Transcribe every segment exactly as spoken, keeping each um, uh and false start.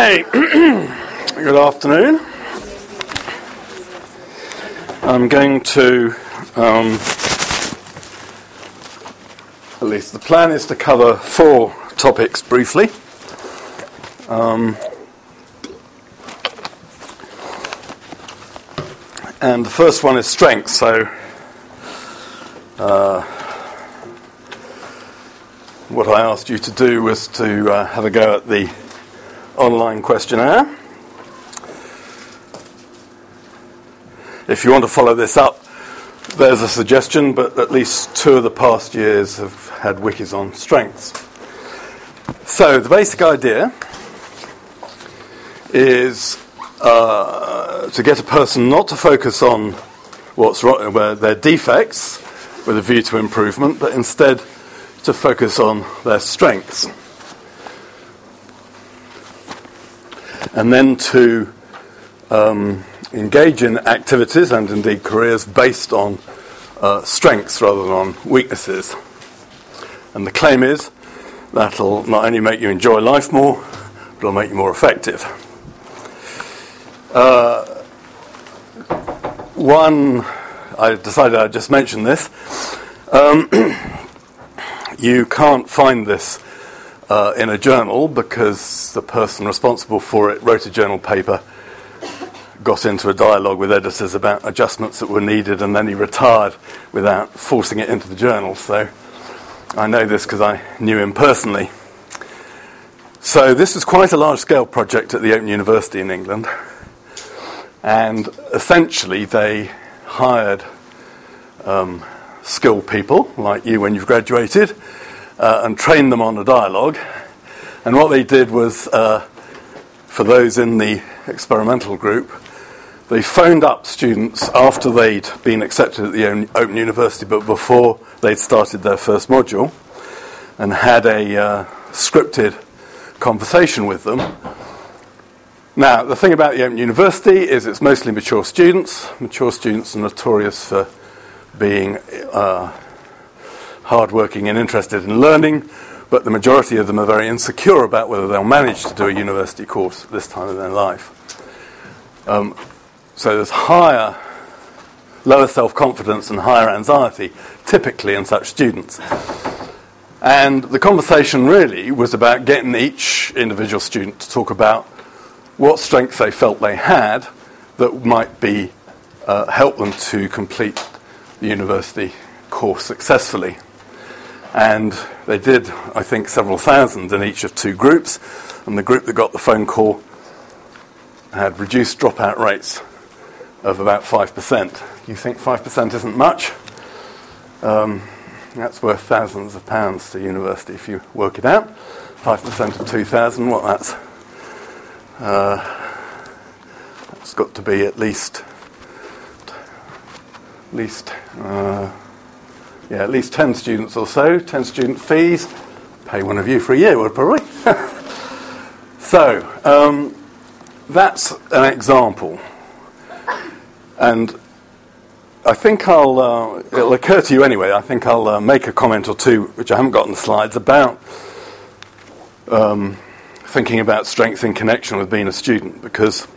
Okay, good afternoon. I'm going to, um, at least the plan is to cover four topics briefly. Um, and the first one is strength, so uh, what I asked you to do was to uh, have a go at the online questionnaire. If you want to follow this up, there's a suggestion, but at least two of the past years have had wikis on strengths. So the basic idea is uh, to get a person not to focus on what's wrong, where their defects with a view to improvement, but instead to focus on their strengths. And then to um, engage in activities and indeed careers based on uh, strengths rather than on weaknesses. And the claim is that'll not only make you enjoy life more, but it'll make you more effective. Uh, one, I decided I'd just mention this. Um, you can't find this Uh, in a journal because the person responsible for it wrote a journal paper, got into a dialogue with editors about adjustments that were needed, and then he retired without forcing it into the journal. So I know this because I knew him personally. So this is quite a large-scale project at the Open University in England, and essentially they hired um, skilled people like you when you've graduated, Uh, and trained them on a dialogue. And what they did was, uh, for those in the experimental group, they phoned up students after they'd been accepted at the Open University, but before they'd started their first module, and had a uh, scripted conversation with them. Now, the thing about the Open University is it's mostly mature students. Mature students are notorious for being Uh, hard-working and interested in learning, but the majority of them are very insecure about whether they'll manage to do a university course at this time of their life. Um, so there's higher, lower self-confidence and higher anxiety, typically in such students. And the conversation really was about getting each individual student to talk about what strengths they felt they had that might be uh, help them to complete the university course successfully. And they did, I think, several thousand in each of two groups. And the group that got the phone call had reduced dropout rates of about five percent. You think five percent isn't much? Um, that's worth thousands of pounds to university if you work it out. five percent of two thousand, what that's? Uh, that's got to be at least, at least, uh, Yeah, at least ten students or so, ten student fees. Pay one of you for a year, would probably. So, um, that's an example. And I think I'll, uh, it'll occur to you anyway, I think I'll uh, make a comment or two, which I haven't got on the slides, about um, thinking about strength in connection with being a student, because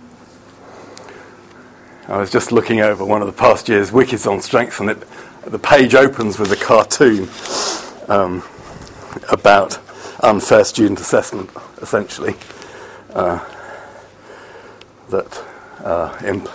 I was just looking over one of the past year's wikis on strength, and it the page opens with a cartoon um, about unfair student assessment, essentially. Uh, that uh, imp-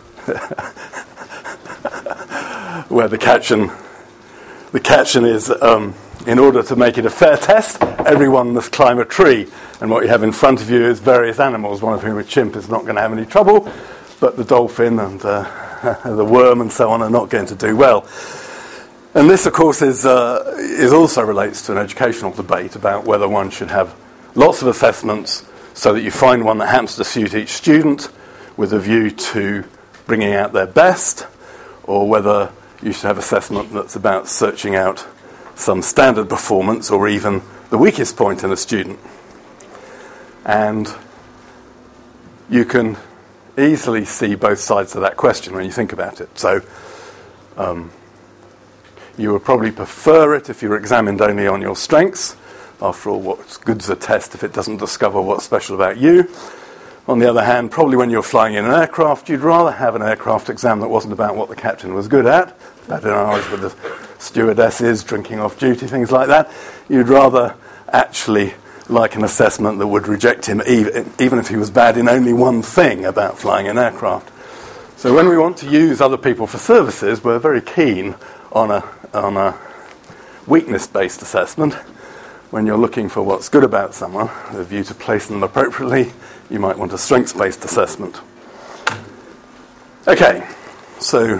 where the caption, the caption is, um, in order to make it a fair test, everyone must climb a tree. And what you have in front of you is various animals, one of whom a chimp is not going to have any trouble, but the dolphin and uh, the worm and so on are not going to do well. And this, of course, is uh, is also relates to an educational debate about whether one should have lots of assessments so that you find one that happens to suit each student with a view to bringing out their best, or whether you should have assessment that's about searching out some standard performance or even the weakest point in a student. And you can easily see both sides of that question when you think about it. So um, you would probably prefer it if you were examined only on your strengths, After all, what's good's a test if it doesn't discover what's special about you? On the other hand, probably when you're flying in an aircraft, you'd rather have an aircraft exam that wasn't about what the captain was good at, that in ours with the stewardesses drinking off duty, things like that. You'd rather actually like an assessment that would reject him even, even if he was bad in only one thing about flying an aircraft. So when we want to use other people for services, we're very keen on a, on a weakness-based assessment. When you're looking for what's good about someone, with a view to placing them appropriately, you might want a strengths-based assessment. Okay, so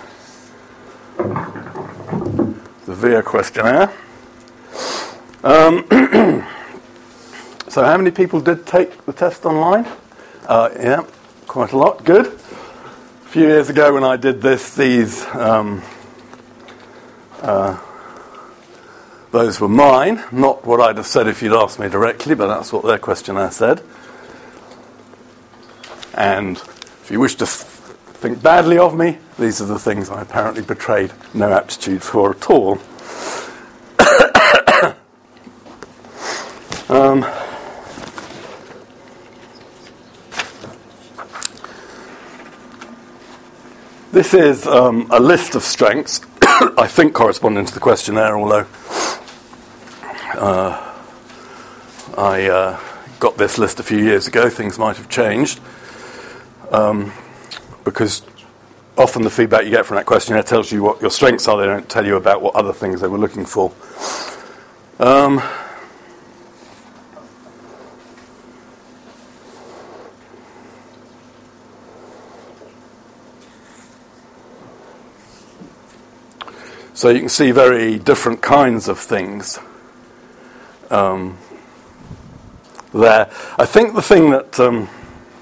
the V I A questionnaire. Um, so how many people did take the test online? Uh, yeah, quite a lot. Good. A few years ago when I did this, these um, uh, those were mine, not what I'd have said if you'd asked me directly, but that's what their questionnaire said. And if you wish to th- think badly of me, these are the things I apparently betrayed no aptitude for at all. um, this is um, a list of strengths, I think corresponding to the questionnaire, although Uh, I uh, got this list a few years ago. Things might have changed um, because often the feedback you get from that questionnaire tells you what your strengths are. They don't tell you about what other things they were looking for. Um, so you can see very different kinds of things Um, there. I think the thing that, um,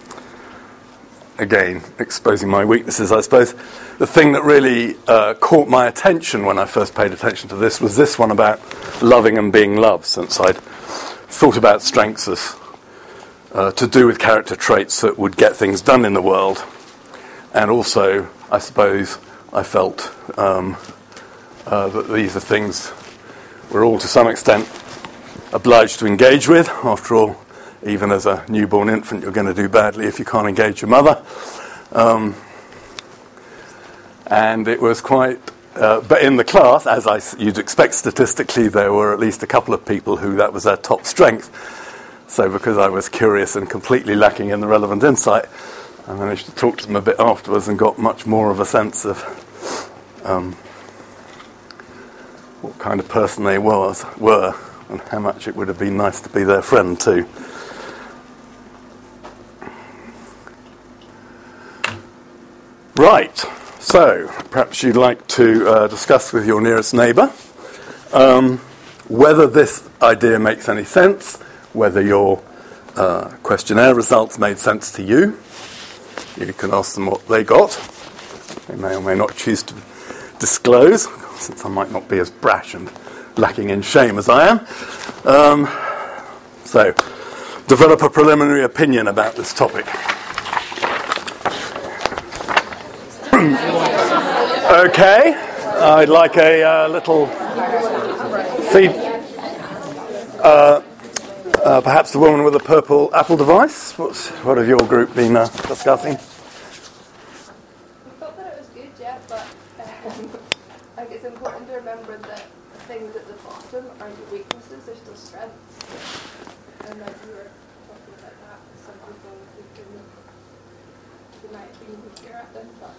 again, exposing my weaknesses, I suppose, the thing that really uh, caught my attention when I first paid attention to this was this one about loving and being loved, since I'd thought about strengths as uh, to do with character traits that would get things done in the world. And also, I suppose, I felt um, uh, that these are things we're all to some extent obliged to engage with. After all, even as a newborn infant, you're going to do badly if you can't engage your mother. Um, and it was quite... Uh, but in the class, as I, you'd expect statistically, there were at least a couple of people who that was their top strength. So because I was curious and completely lacking in the relevant insight, I managed to talk to them a bit afterwards and got much more of a sense of um, what kind of person they was, were. And how much it would have been nice to be their friend too. Right, so perhaps you'd like to uh, discuss with your nearest neighbour um, whether this idea makes any sense, whether your uh, questionnaire results made sense to you. You can ask them what they got. They may or may not choose to disclose, since I might not be as brash and lacking in shame as I am. Um, so, develop a preliminary opinion about this topic. Okay, I'd like a uh, little feed. Uh, uh, perhaps the woman with the purple Apple device. What's, what have your group been uh, discussing? We thought that it was good, yeah, but um, I think it's important to remember that things at the bottom are your weaknesses, they're still strengths. And like we were talking about that, some people who can, they might be weaker at them, but...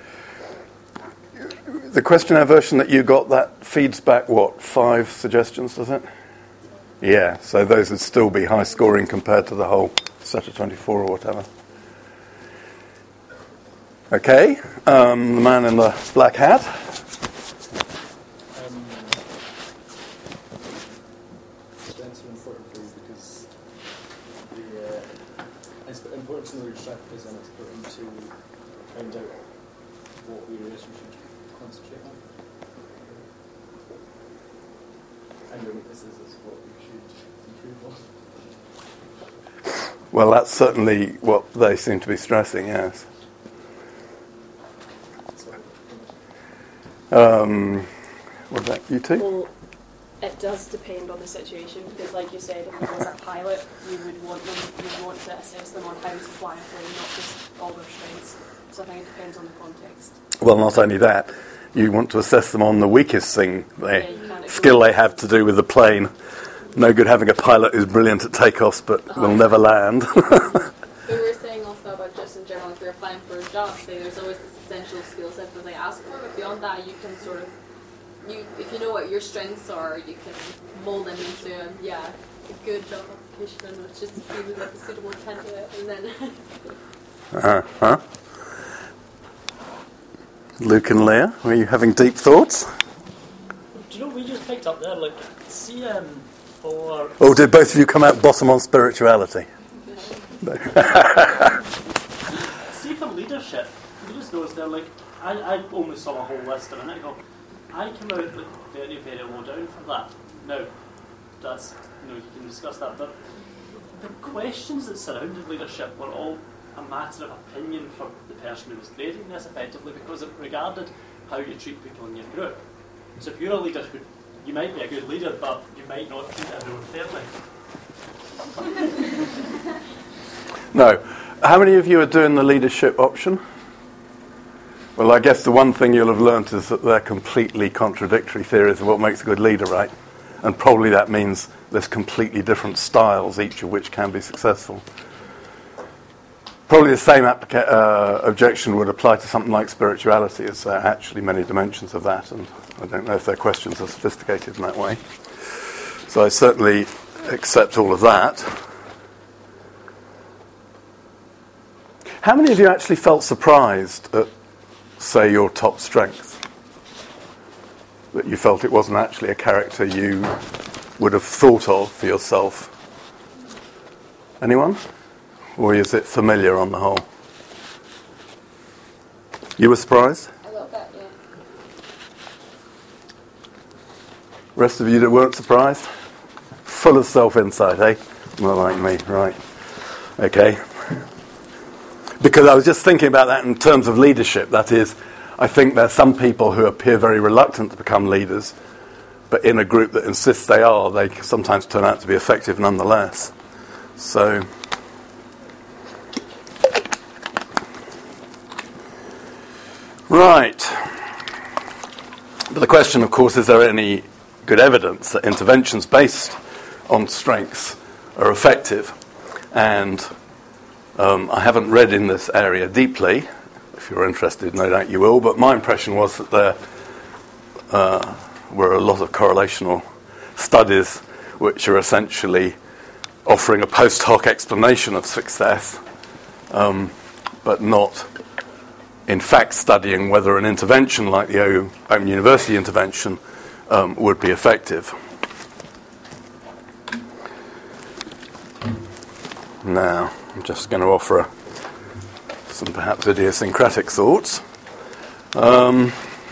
The questionnaire version that you got, that feeds back, what, five suggestions, does it? Yeah, so those would still be high scoring compared to the whole set of twenty-four or whatever. Okay, um, the man in the black hat. Important to know your strength is, and it's important to find out what we really should concentrate on. And your weaknesses is what we should improve on. Well, that's certainly what they seem to be stressing, yes. Um, what about you two? Well, it does depend on the situation, because like you said, if it was a pilot, you would want them, you would want to assess them on how to fly a plane, not just all their strengths. So I think it depends on the context. Well, not only that, you want to assess them on the weakest thing, they, yeah, skill they have to do with the plane. No good having a pilot who's brilliant at takeoffs, but uh-huh. will never land. We were saying also about just in general, if you're applying for a job, say there's always this essential skill set that they ask for, but beyond that, you can sort of, you if you know what your strengths are, you can mold them into, yeah, a good job application, and it's just to see who's like a suitable candidate, and then... uh-huh. Luke and Leah, were you having deep thoughts? Do you know what we just picked up there? Like, see, um, for... Or did both of you come out bottom on spirituality? No. See, for leadership, you just noticed there, like, I, I only saw a whole list of it, and I go, I came out like, very, very low down for that. Now, that's, you know, you can discuss that, but the questions that surrounded leadership were all a matter of opinion for the person who was grading this effectively, because it regarded how you treat people in your group. So if you're a leader who, you might be a good leader, but you might not treat everyone fairly. No. How many of you are doing the leadership option? Well, I guess the one thing you'll have learnt is that they're completely contradictory theories of what makes a good leader, right? And probably that means there's completely different styles, each of which can be successful. Probably the same applica- uh, objection would apply to something like spirituality, as there are actually many dimensions of that, and I don't know if their questions are sophisticated in that way. So I certainly accept all of that. How many of you actually felt surprised at, say, your top strength? That you felt it wasn't actually a character you would have thought of for yourself? Anyone? Or is it familiar on the whole? You were surprised? A little bit, yeah. Rest of you that weren't surprised? Full of self-insight, eh? Not like me, right. Okay. Because I was just thinking about that in terms of leadership. That is, I think there are some people who appear very reluctant to become leaders, but in a group that insists they are, they sometimes turn out to be effective nonetheless. So... Right. But the question, of course, is there any good evidence that interventions based on strengths are effective? And um, I haven't read in this area deeply. If you're interested, no doubt you will. But my impression was that there uh, were a lot of correlational studies which are essentially offering a post hoc explanation of success, um, but not in fact studying whether an intervention like the Open University intervention um, would be effective. Now, I'm just going to offer some perhaps idiosyncratic thoughts. Um,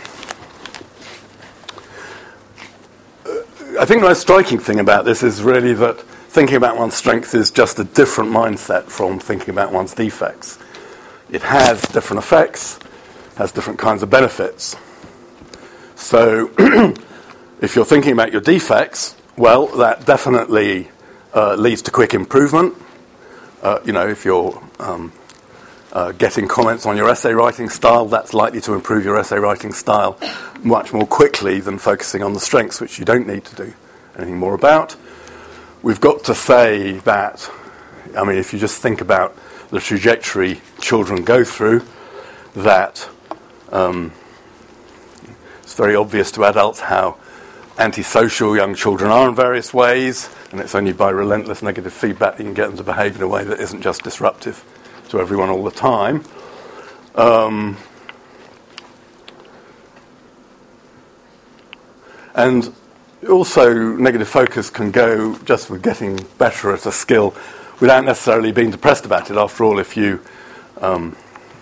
I think the most striking thing about this is really that thinking about one's strengths is just a different mindset from thinking about one's defects. It has different effects, has different kinds of benefits. So, if you're thinking about your defects, well, that definitely uh, leads to quick improvement. Uh, you know, if you're um, uh, getting comments on your essay writing style, that's likely to improve your essay writing style much more quickly than focusing on the strengths, which you don't need to do anything more about. We've got to say that, I mean, if you just think about the trajectory children go through, that um, it's very obvious to adults how antisocial young children are in various ways, and it's only by relentless negative feedback you can get them to behave in a way that isn't just disruptive to everyone all the time. Um, and also, negative focus can go just with getting better at a skill without necessarily being depressed about it. After all, if you um,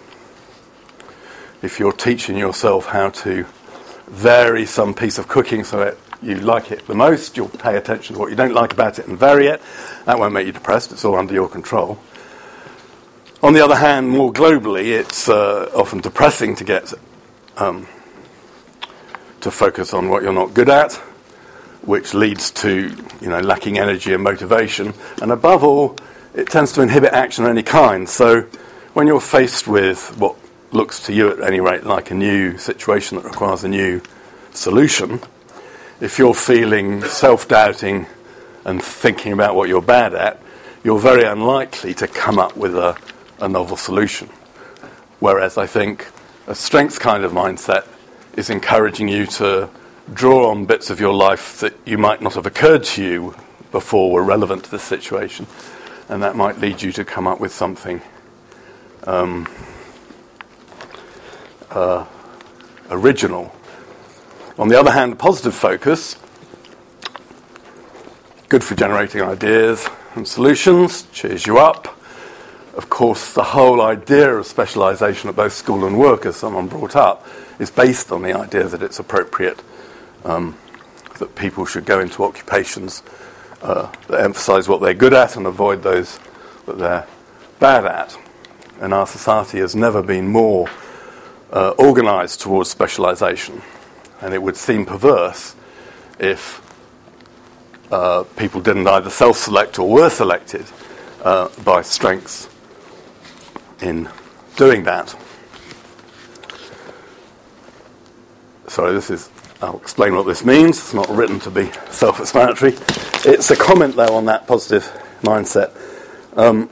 if you're teaching yourself how to vary some piece of cooking so that you like it the most, you'll pay attention to what you don't like about it and vary it. That won't make you depressed. It's all under your control. On the other hand, more globally, it's uh, often depressing to get um, to focus on what you're not good at. which leads to, you know, lacking energy and motivation. And above all, it tends to inhibit action of any kind. So when you're faced with what looks to you at any rate like a new situation that requires a new solution, if you're feeling self-doubting and thinking about what you're bad at, you're very unlikely to come up with a, a novel solution. Whereas I think a strengths kind of mindset is encouraging you to draw on bits of your life that you might not have occurred to you before were relevant to this situation, and that might lead you to come up with something um, uh, original. On the other hand, positive focus, good for generating ideas and solutions, cheers you up. Of course, the whole idea of specialisation at both school and work, as someone brought up, is based on the idea that it's appropriate um, that people should go into occupations uh, that emphasise what they're good at and avoid those that they're bad at. And our society has never been more uh, organised towards specialisation. And it would seem perverse if uh, people didn't either self-select or were selected uh, by strengths in doing that. Sorry, this is, I'll explain what this means. It's not written to be self-explanatory. It's a comment, though, on that positive mindset. Um,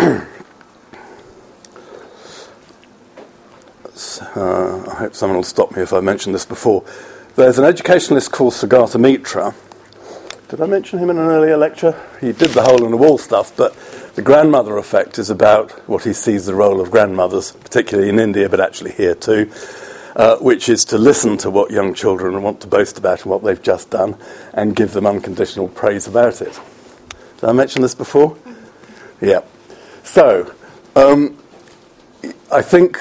uh, I hope someone will stop me if I mentioned this before. There's an educationalist called Siddhartha Mitra. Did I mention him in an earlier lecture? He did the hole in the wall stuff, but the grandmother effect is about what he sees the role of grandmothers, particularly in India, but actually here too, uh, which is to listen to what young children want to boast about and what they've just done and give them unconditional praise about it. Did I mention this before? Yeah. So, um, I think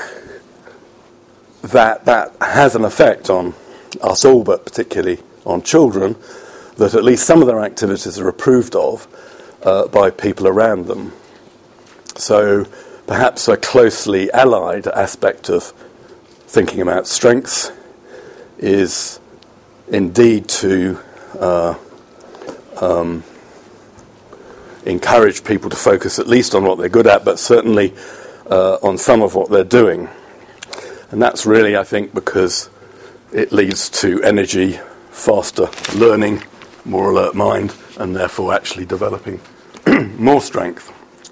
that that has an effect on us all, but particularly on children, that at least some of their activities are approved of uh, by people around them. So perhaps a closely allied aspect of thinking about strengths is indeed to uh, um, encourage people to focus at least on what they're good at, but certainly uh, on some of what they're doing. And that's really, I think, because it leads to energy, faster learning, more alert mind, and therefore actually developing more strength.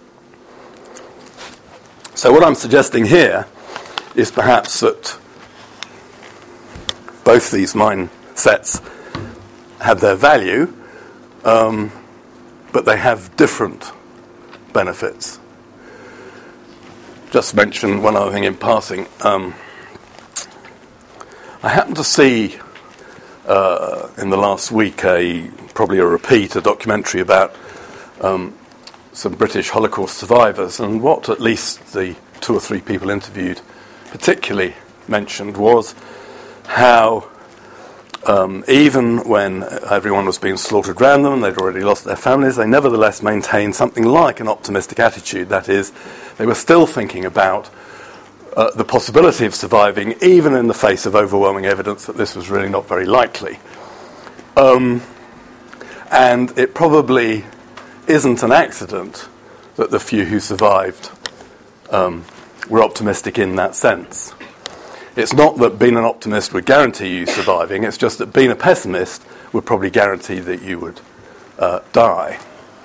So what I'm suggesting here is perhaps that both these mindsets have their value, um, but they have different benefits. Just mention one other thing in passing. Um, I happened to see uh, in the last week a probably a repeat, a documentary about um, some British Holocaust survivors, and what at least the two or three people interviewed particularly mentioned was how um, even when everyone was being slaughtered around them and they'd already lost their families, they nevertheless maintained something like an optimistic attitude. That is, they were still thinking about uh, the possibility of surviving, even in the face of overwhelming evidence that this was really not very likely. Um, and it probably isn't an accident that the few who survived um, were optimistic in that sense. It's not that being an optimist would guarantee you surviving, it's just that being a pessimist would probably guarantee that you would uh, die.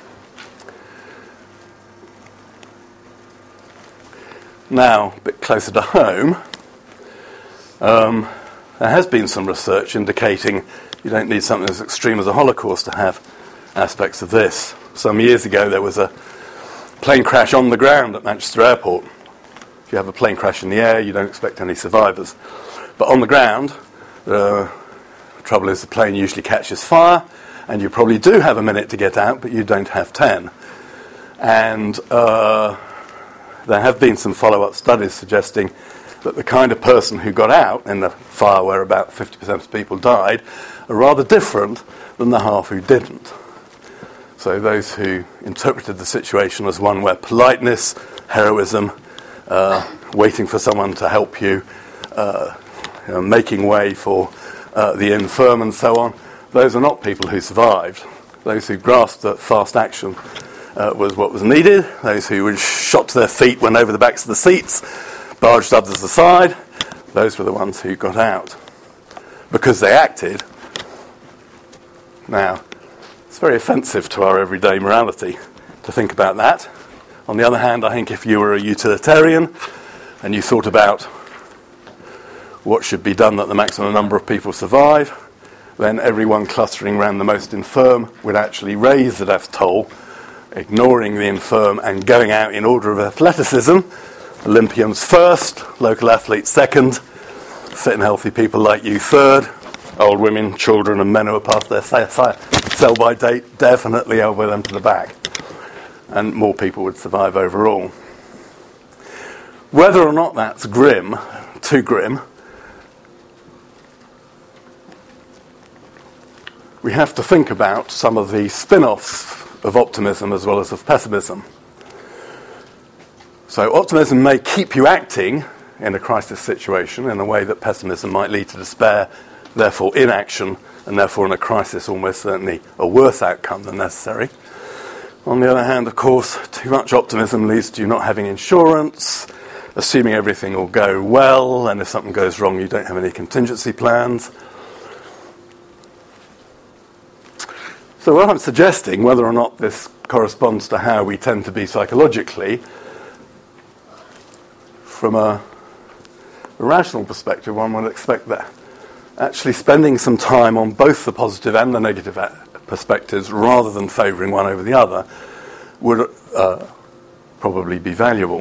Now, a bit closer to home, um, there has been some research indicating you don't need something as extreme as a Holocaust to have aspects of this. Some years ago there was a plane crash on the ground at Manchester Airport. If you have a plane crash in the air, you don't expect any survivors. But on the ground, uh, the trouble is the plane usually catches fire, and you probably do have a minute to get out, but you don't have ten. And uh, there have been some follow-up studies suggesting that the kind of person who got out in the fire where about fifty percent of people died are rather different than the half who didn't. So those who interpreted the situation as one where politeness, heroism, uh, waiting for someone to help you, uh, you know, making way for uh, the infirm and so on, those are not people who survived. Those who grasped that fast action uh, was what was needed, those who were shot to their feet, went over the backs of the seats, barged others aside, those were the ones who got out. Because they acted. Now, it's very offensive to our everyday morality to think about that. On the other hand, I think if you were a utilitarian and you thought about what should be done that the maximum number of people survive, then everyone clustering around the most infirm would actually raise the death toll, ignoring the infirm and going out in order of athleticism. Olympians first, local athletes second, fit and healthy people like you third, old women, children and men who are past their sell-by date definitely elbow them to the back. And more people would survive overall. Whether or not that's grim, too grim, we have to think about some of the spin-offs of optimism as well as of pessimism. So optimism may keep you acting in a crisis situation in a way that pessimism might lead to despair, therefore inaction, and therefore in a crisis almost certainly a worse outcome than necessary. On the other hand, of course, too much optimism leads to you not having insurance, assuming everything will go well, and if something goes wrong, you don't have any contingency plans. So what I'm suggesting, whether or not this corresponds to how we tend to be psychologically, from a, a rational perspective, one would expect that actually spending some time on both the positive and the negative a- perspectives, rather than favouring one over the other, would uh, probably be valuable.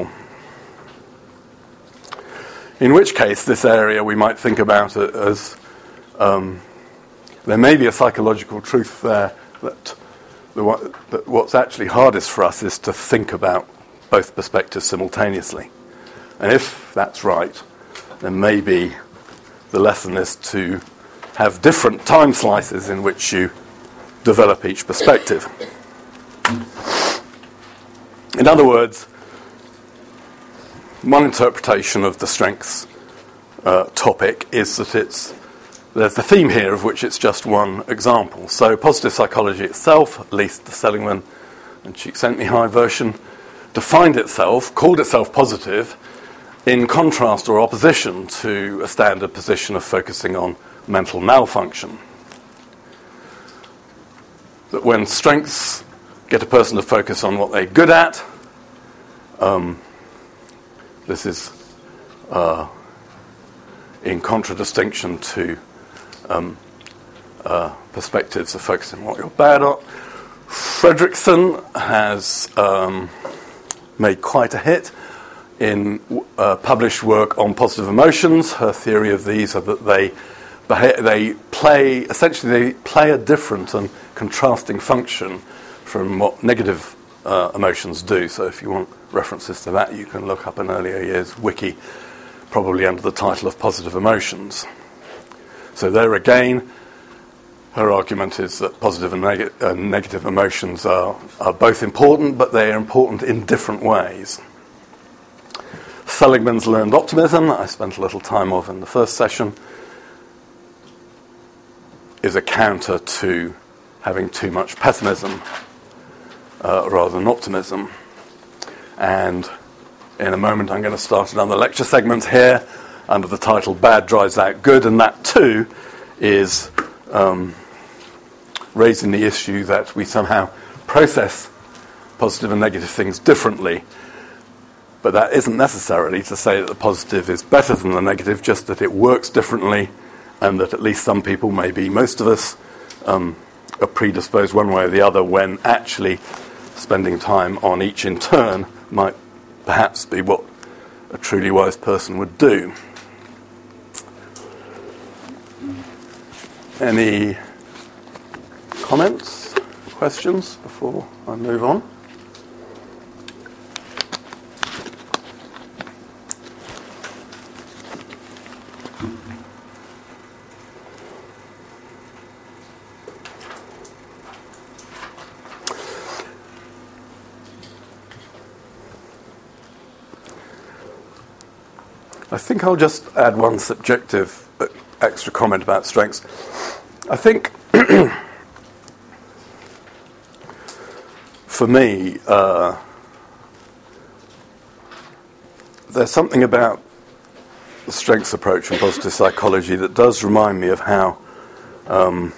In which case, this area we might think about it as um, there may be a psychological truth there that, the, that what's actually hardest for us is to think about both perspectives simultaneously. And if that's right, then maybe the lesson is to have different time slices in which you develop each perspective. In other words, one interpretation of the strengths uh, topic is that it's there's the theme here of which it's just one example. So positive psychology itself, at least the Seligman and Csikszentmihalyi version, defined itself, called itself positive, in contrast or opposition to a standard position of focusing on mental malfunction. That when strengths get a person to focus on what they're good at, um, this is uh, in contradistinction to um, uh, perspectives of focusing on what you're bad at. Fredrickson has um, made quite a hit in uh, published work on positive emotions. Her theory of these are that they beha- they play, essentially they play a different and contrasting function from what negative uh, emotions do. So if you want references to that, you can look up an earlier year's wiki, probably under the title of Positive Emotions. So there again, her argument is that positive and neg- uh, negative emotions are, are both important, but they are important in different ways. Seligman's learned optimism, that I spent a little time of in the first session, is a counter to having too much pessimism uh, rather than optimism. And in a moment I'm going to start another lecture segment here under the title Bad Drives Out Good, and that too is um, raising the issue that we somehow process positive and negative things differently. But that isn't necessarily to say that the positive is better than the negative, just that it works differently, and that at least some people, maybe most of us, um, are predisposed one way or the other, when actually spending time on each in turn might perhaps be what a truly wise person would do. Any comments, questions before I move on? I think I'll just add one subjective extra comment about strengths. I think for me, uh, there's something about the strengths approach in positive psychology that does remind me of how um,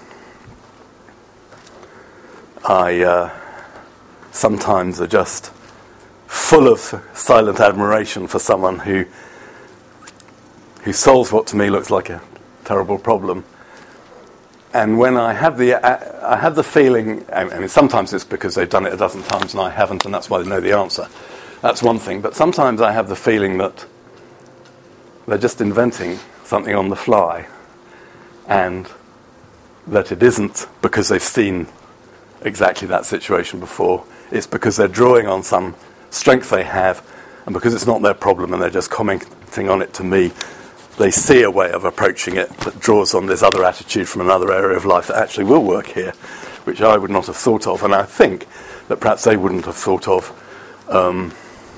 I uh, sometimes are just full of silent admiration for someone who who solves what to me looks like a terrible problem. And when I have the I have the feeling, I mean, sometimes it's because they've done it a dozen times and I haven't, and that's why they know the answer. That's one thing. But sometimes I have the feeling that they're just inventing something on the fly, and that it isn't because they've seen exactly that situation before. It's because they're drawing on some strength they have, and because it's not their problem and they're just commenting on it to me, they see a way of approaching it that draws on this other attitude from another area of life that actually will work here, which I would not have thought of, and I think that perhaps they wouldn't have thought of um,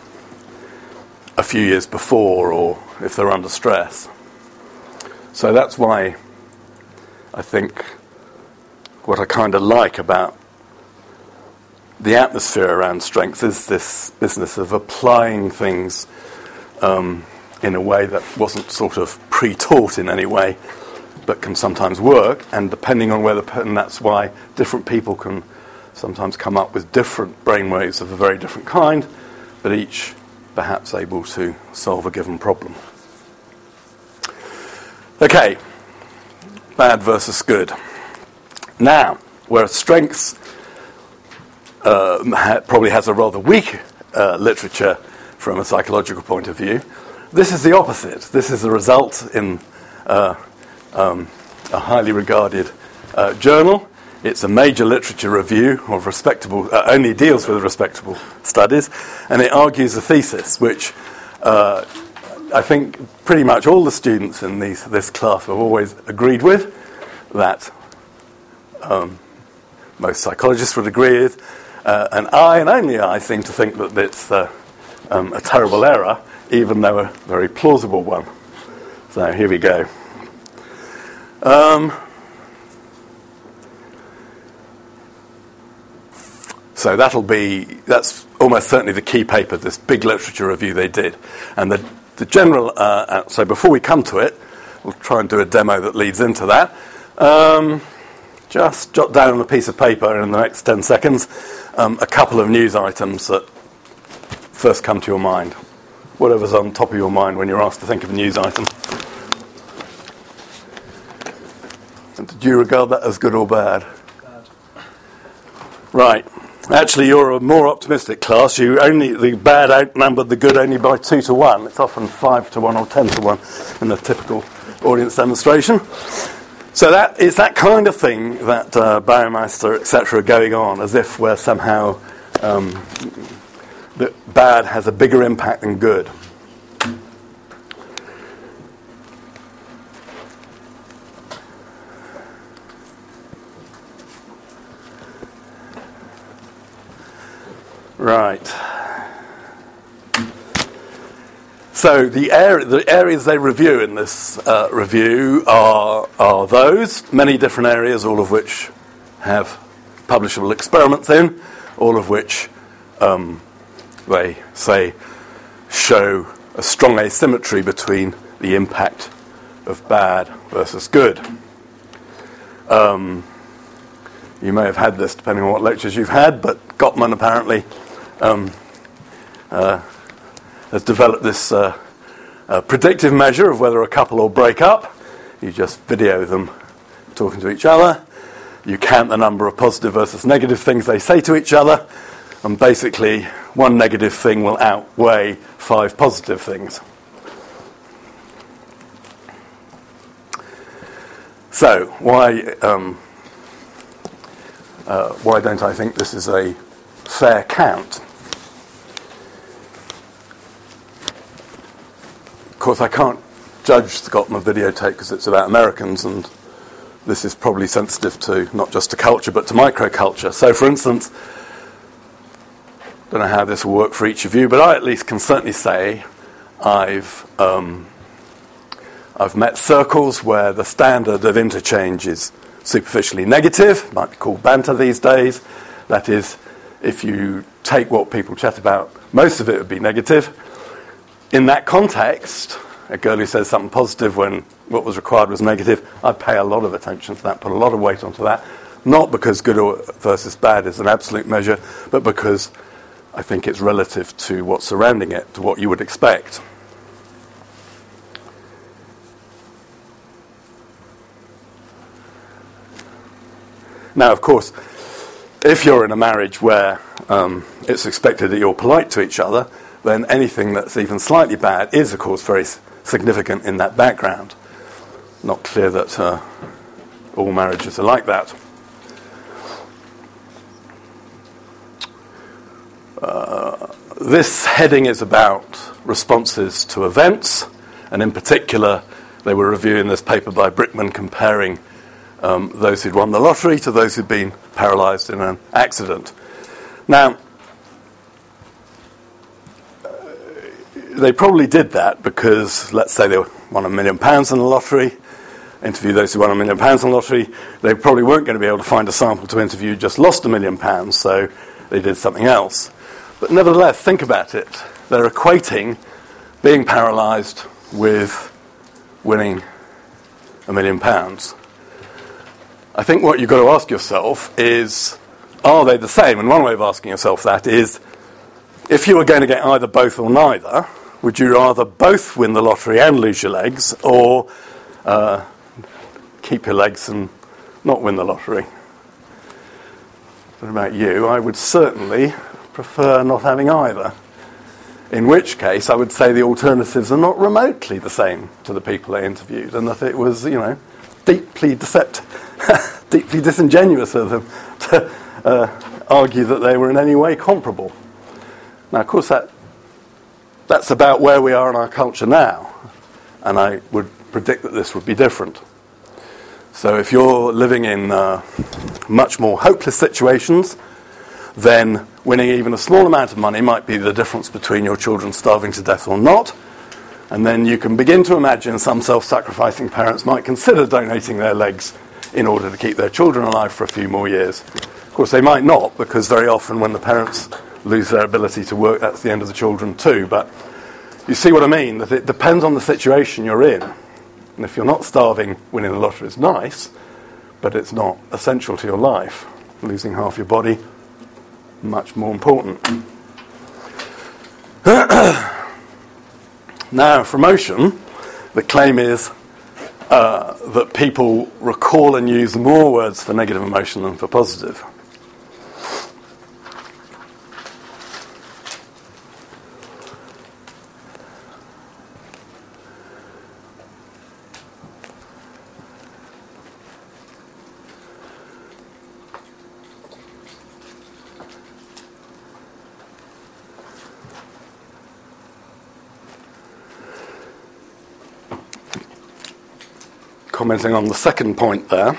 a few years before, or if they're under stress. So that's why I think what I kind of like about the atmosphere around strength is this business of applying things um, in a way that wasn't sort of pre-taught in any way, but can sometimes work, and depending on where the and that's why different people can sometimes come up with different brainwaves of a very different kind, but each perhaps able to solve a given problem. Okay, bad versus good. Now, where strengths uh, ha- probably has a rather weak uh, literature from a psychological point of view, this is the opposite. This is the result in uh, um, a highly regarded uh, journal. It's a major literature review of respectable, uh, only deals with respectable studies, and it argues a thesis which uh, I think pretty much all the students in these, this class have always agreed with, that um, most psychologists would agree with, uh, and I, and only I, seem to think that it's uh, um, a terrible error, even though a very plausible one. So here we go. Um, so that'll be, that's almost certainly the key paper, this big literature review they did. And the, the general, uh, so before we come to it, we'll try and do a demo that leads into that. Um, just jot down on a piece of paper in the next ten seconds um, a couple of news items that first come to your mind. Whatever's on top of your mind when you're asked to think of a news item. And did you regard that as good or bad? Bad. Right. Actually, you're a more optimistic class. You only the bad outnumbered the good only by two to one. It's often five to one or ten to one in a typical audience demonstration. So that it's that kind of thing that uh, Baumeister, et cetera, are going on, as if we're somehow um, that bad has a bigger impact than good. Right. So the, area, the areas they review in this uh, review are, are those, many different areas, all of which have publishable experiments in, all of which um, they say show a strong asymmetry between the impact of bad versus good. Um, you may have had this depending on what lectures you've had, but Gottman apparently um, uh, has developed this uh, uh, predictive measure of whether a couple will break up. You just video them talking to each other. You count the number of positive versus negative things they say to each other, and basically one negative thing will outweigh five positive things. So why um, uh, why don't I think this is a fair count? Of course, I can't judge the Gottman videotape because it's about Americans, and this is probably sensitive to not just to culture but to microculture. So, for instance, I don't know how this will work for each of you, but I at least can certainly say I've um, I've met circles where the standard of interchange is superficially negative, might be called banter these days. That is, if you take what people chat about, most of it would be negative. In that context, a girl who says something positive when what was required was negative, I'd pay a lot of attention to that, put a lot of weight onto that, not because good or versus bad is an absolute measure, but because I think it's relative to what's surrounding it, to what you would expect. Now, of course, if you're in a marriage where um, it's expected that you're polite to each other, then anything that's even slightly bad is, of course, very s- significant in that background. Not clear that uh, all marriages are like that. Uh, this heading is about responses to events, and in particular, they were reviewing this paper by Brickman comparing Um, those who'd won the lottery to those who'd been paralysed in an accident. Now, uh, they probably did that because, let's say they won a million pounds in the lottery, interview those who won a million pounds in the lottery, they probably weren't going to be able to find a sample to interview who just lost a million pounds, so they did something else. But nevertheless, think about it. They're equating being paralysed with winning a million pounds. I think what you've got to ask yourself is, are they the same? And one way of asking yourself that is, if you were going to get either both or neither, would you rather both win the lottery and lose your legs, or uh, keep your legs and not win the lottery? What about you? I would certainly prefer not having either. In which case, I would say the alternatives are not remotely the same to the people they interviewed, and that it was, you know, deeply deceptive. deeply disingenuous of them to uh, argue that they were in any way comparable. Now, of course, that that's about where we are in our culture now, and I would predict that this would be different. So if you're living in uh, much more hopeless situations, then winning even a small amount of money might be the difference between your children starving to death or not. And then you can begin to imagine some self-sacrificing parents might consider donating their legs in order to keep their children alive for a few more years. Of course, they might not, because very often when the parents lose their ability to work, that's the end of the children too. But you see what I mean, that it depends on the situation you're in. And if you're not starving, winning the lottery is nice, but it's not essential to your life. Losing half your body, much more important. Now, for emotion, the claim is uh, that people recall and use more words for negative emotion than for positive. Commenting on the second point there,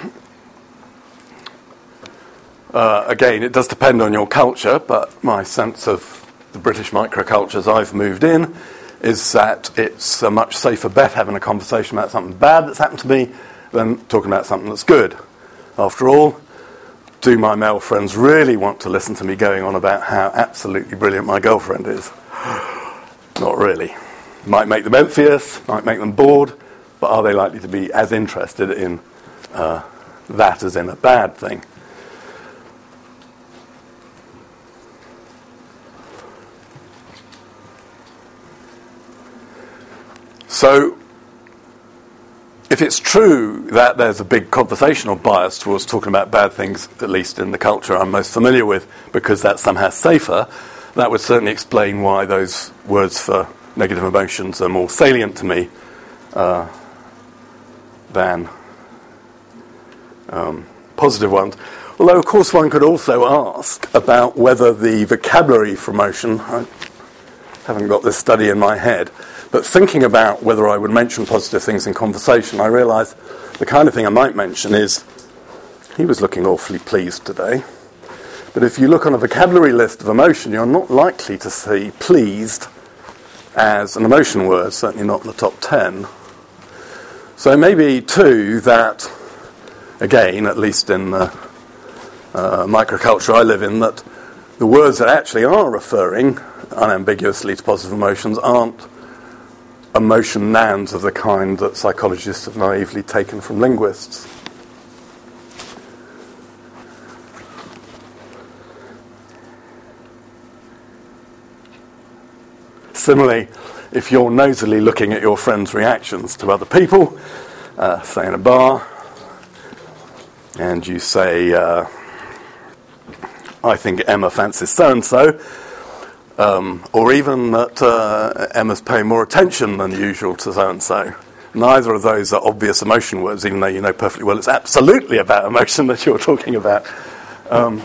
uh, again, it does depend on your culture, but my sense of the British microcultures I've moved in is that it's a much safer bet having a conversation about something bad that's happened to me than talking about something that's good. After all, do my male friends really want to listen to me going on about how absolutely brilliant my girlfriend is? Not really. Might make them envious, might make them bored, but are they likely to be as interested in uh, that as in a bad thing? So, if it's true that there's a big conversational bias towards talking about bad things, at least in the culture I'm most familiar with, because that's somehow safer, that would certainly explain why those words for negative emotions are more salient to me uh, than um, positive ones. Although, of course, one could also ask about whether the vocabulary for emotion, I haven't got this study in my head, but thinking about whether I would mention positive things in conversation, I realise the kind of thing I might mention is, he was looking awfully pleased today. But if you look on a vocabulary list of emotion, you're not likely to see pleased as an emotion word, certainly not in the top ten. So maybe, too, that again, at least in the uh, microculture I live in, that the words that actually are referring unambiguously to positive emotions aren't emotion nouns of the kind that psychologists have naively taken from linguists. Similarly, if you're nosily looking at your friends' reactions to other people, uh, say in a bar, and you say, uh, I think Emma fancies so-and-so, um, or even that uh, Emma's paying more attention than usual to so-and-so. Neither of those are obvious emotion words, even though you know perfectly well it's absolutely about emotion that you're talking about. Um,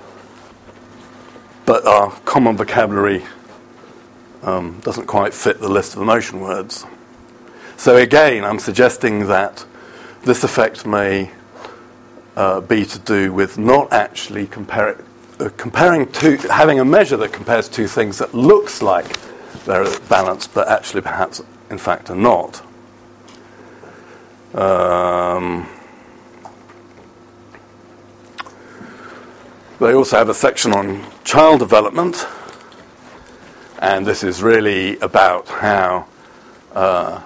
but our common vocabulary um, doesn't quite fit the list of emotion words. So again, I'm suggesting that this effect may uh, be to do with not actually compare, uh, comparing two, having a measure that compares two things that looks like they're balanced, but actually perhaps in fact are not. Um, they also have a section on child development, and this is really about how uh,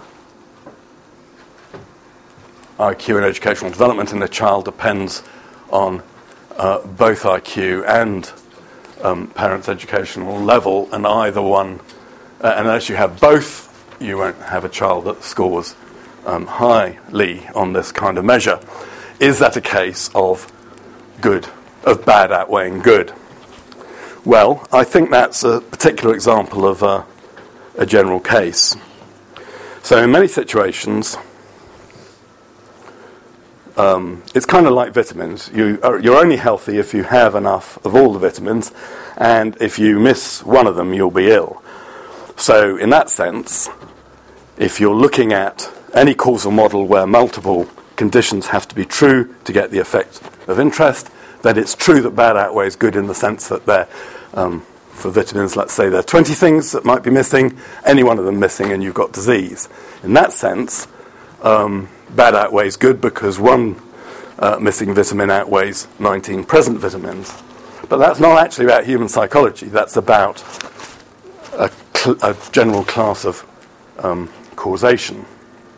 I Q and educational development in a child depends on uh, both I Q and um, parents' educational level, and either one, uh, unless you have both, you won't have a child that scores um, highly on this kind of measure. Is that a case of good, of bad outweighing good? Well, I think that's a particular example of uh, a general case. So in many situations, Um, it's kind of like vitamins. You are, you're only healthy if you have enough of all the vitamins, and if you miss one of them, you'll be ill. So in that sense, if you're looking at any causal model where multiple conditions have to be true to get the effect of interest, then it's true that bad outweighs good in the sense that they're, um, for vitamins, let's say there are twenty things that might be missing, any one of them missing, and you've got disease. In that sense, um, bad outweighs good because one uh, missing vitamin outweighs nineteen present vitamins. But that's not actually about human psychology. That's about a, cl- a general class of um, causation.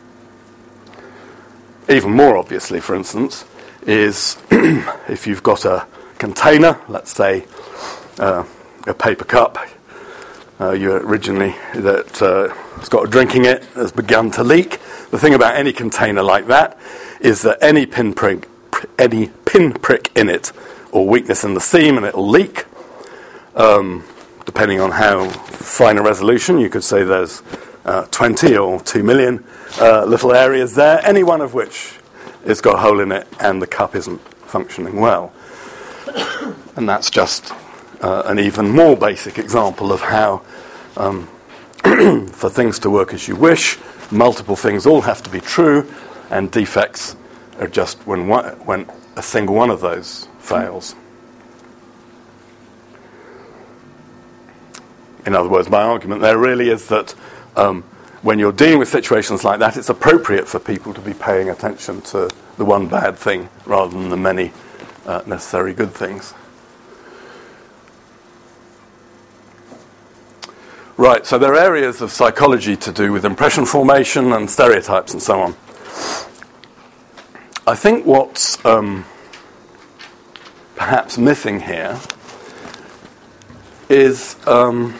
Even more obviously, for instance, is if you've got a container, let's say uh, a paper cup, uh, you originally that uh, has got a drink in it, has begun to leak. The thing about any container like that is that any pinprick, any pinprick in it, or weakness in the seam, and it'll leak. Um, depending on how fine a resolution, you could say there's uh, twenty or two million uh, little areas there, any one of which has got a hole in it, and the cup isn't functioning well. And that's just uh, an even more basic example of how, um, for things to work as you wish, multiple things all have to be true, and defects are just when one, when a single one of those fails. In other words, my argument there really is that um, when you're dealing with situations like that, it's appropriate for people to be paying attention to the one bad thing rather than the many uh, necessary good things. Right, so there are areas of psychology to do with impression formation and stereotypes and so on. I think what's um, perhaps missing here is um,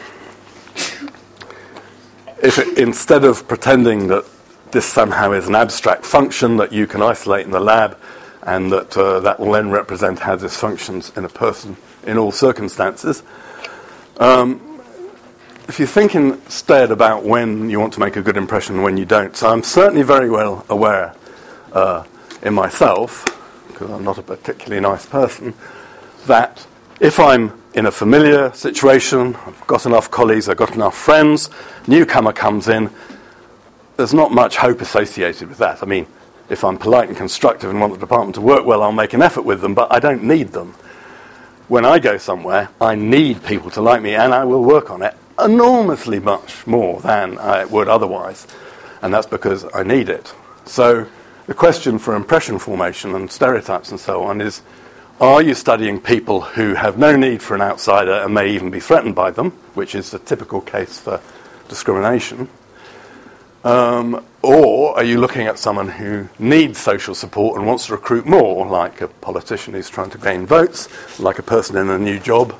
if it, instead of pretending that this somehow is an abstract function that you can isolate in the lab and that uh, that will then represent how this functions in a person in all circumstances, um, if you think instead about when you want to make a good impression and when you don't. So I'm certainly very well aware uh, in myself, because I'm not a particularly nice person, that if I'm in a familiar situation, I've got enough colleagues, I've got enough friends, newcomer comes in, there's not much hope associated with that. I mean, if I'm polite and constructive and want the department to work well, I'll make an effort with them, but I don't need them. When I go somewhere, I need people to like me, and I will work on it enormously much more than I would otherwise, and that's because I need it. So the question for impression formation and stereotypes and so on is, are you studying people who have no need for an outsider and may even be threatened by them, which is the typical case for discrimination, um, or are you looking at someone who needs social support and wants to recruit more, like a politician who's trying to gain votes, like a person in a new job?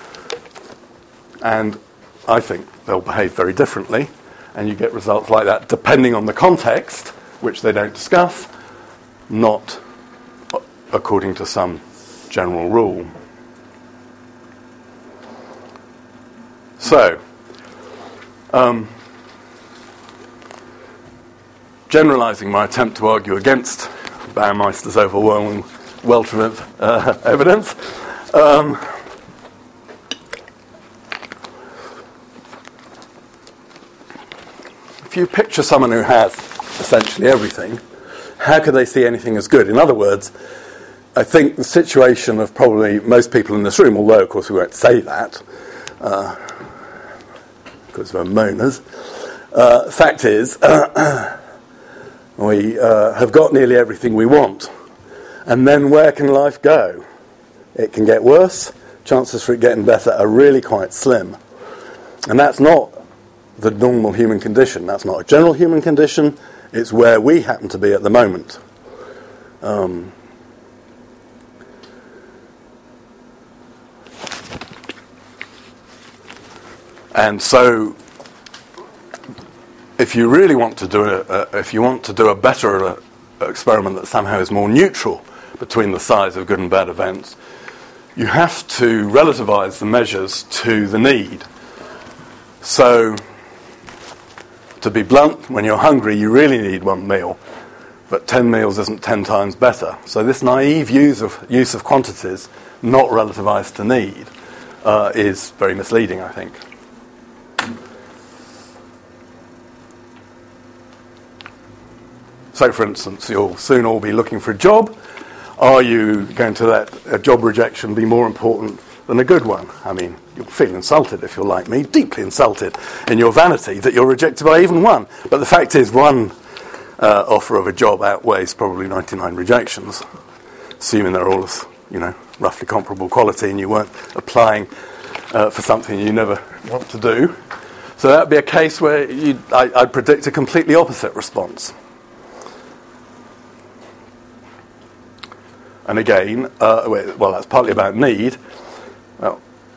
And I think they'll behave very differently, and you get results like that depending on the context, which they don't discuss, not according to some general rule. So, um, generalising my attempt to argue against Baumeister's overwhelming welter of uh, evidence, um, if you picture someone who has essentially everything, how could they see anything as good? In other words, I think the situation of probably most people in this room, although of course we won't say that, uh, because we're moaners, uh, fact is, uh, we uh, have got nearly everything we want. And then where can life go? It can get worse. Chances for it getting better are really quite slim. And that's not the normal human condition. That's not a general human condition. It's where we happen to be at the moment. Um, and so, if you really want to do a, a if you want to do a better uh, experiment that somehow is more neutral between the size of good and bad events, you have to relativize the measures to the need. So, to be blunt, when you're hungry, you really need one meal, but ten meals isn't ten times better. So this naive use of use of quantities, not relativized to need, uh, is very misleading, I think. So, for instance, you'll soon all be looking for a job. Are you going to let a job rejection be more important than a good one? I mean, you'll feel insulted if you're like me, deeply insulted in your vanity that you're rejected by even one. But the fact is, one uh, offer of a job outweighs probably ninety-nine rejections, assuming they're all of, you know, roughly comparable quality and you weren't applying uh, for something you never want to do. So that would be a case where you'd, I, I'd predict a completely opposite response. And again, uh, well, that's partly about need. Well,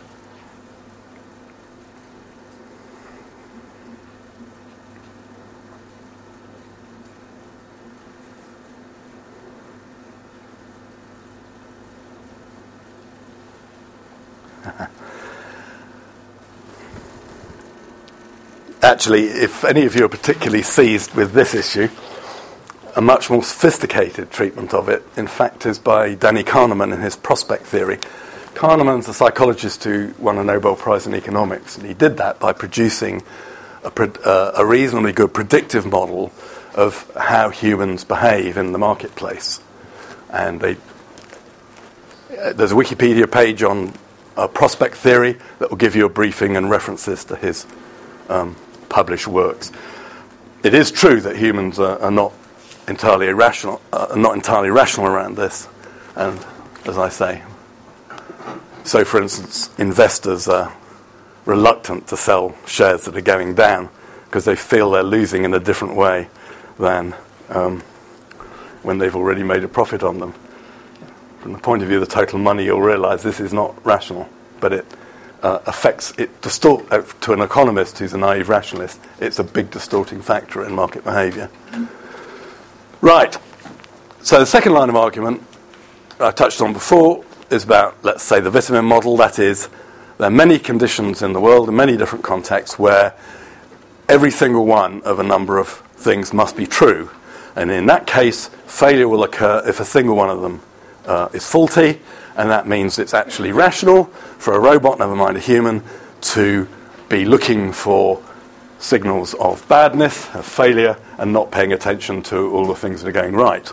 actually, if any of you are particularly seized with this issue, a much more sophisticated treatment of it, in fact, is by Danny Kahneman in his prospect theory. Kahneman's a psychologist who won a Nobel Prize in economics, and he did that by producing a, uh, a reasonably good predictive model of how humans behave in the marketplace. And they, uh, there's a Wikipedia page on uh, prospect theory that will give you a briefing and references to his um, published works. It is true that humans are, are not entirely irrational, uh, not entirely rational around this, and as I say, so for instance, investors are reluctant to sell shares that are going down because they feel they're losing in a different way than um, when they've already made a profit on them. From the point of view of the total money, you'll realise this is not rational, but it uh, affects it. Distort uh, to an economist who's a naive rationalist, it's a big distorting factor in market behaviour. Right, so the second line of argument I touched on before is about, let's say, the vitamin model. That is, there are many conditions in the world in many different contexts where every single one of a number of things must be true. And in that case, failure will occur if a single one of them uh, is faulty, and that means it's actually rational for a robot, never mind a human, to be looking for signals of badness, of failure, and not paying attention to all the things that are going right.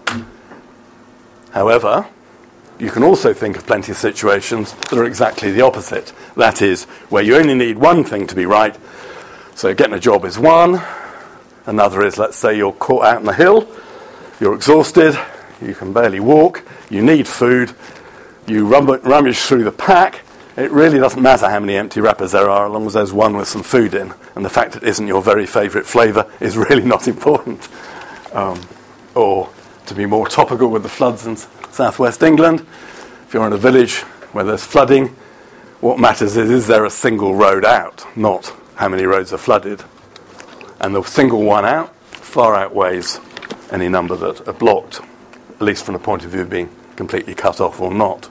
However, you can also think of plenty of situations that are exactly the opposite. That is, where you only need one thing to be right. So getting a job is one. Another is, let's say you're caught out in the hill You're exhausted, you can barely walk, you need food, you rum- rummage through the pack. It really doesn't matter how many empty wrappers there are, as long as there's one with some food in. And the fact it isn't your very favourite flavour is really not important. Um, or, to be more topical with the floods in southwest England, if you're in a village where there's flooding, what matters is, is there a single road out, not how many roads are flooded. And the single one out far outweighs any number that are blocked, at least from the point of view of being completely cut off or not.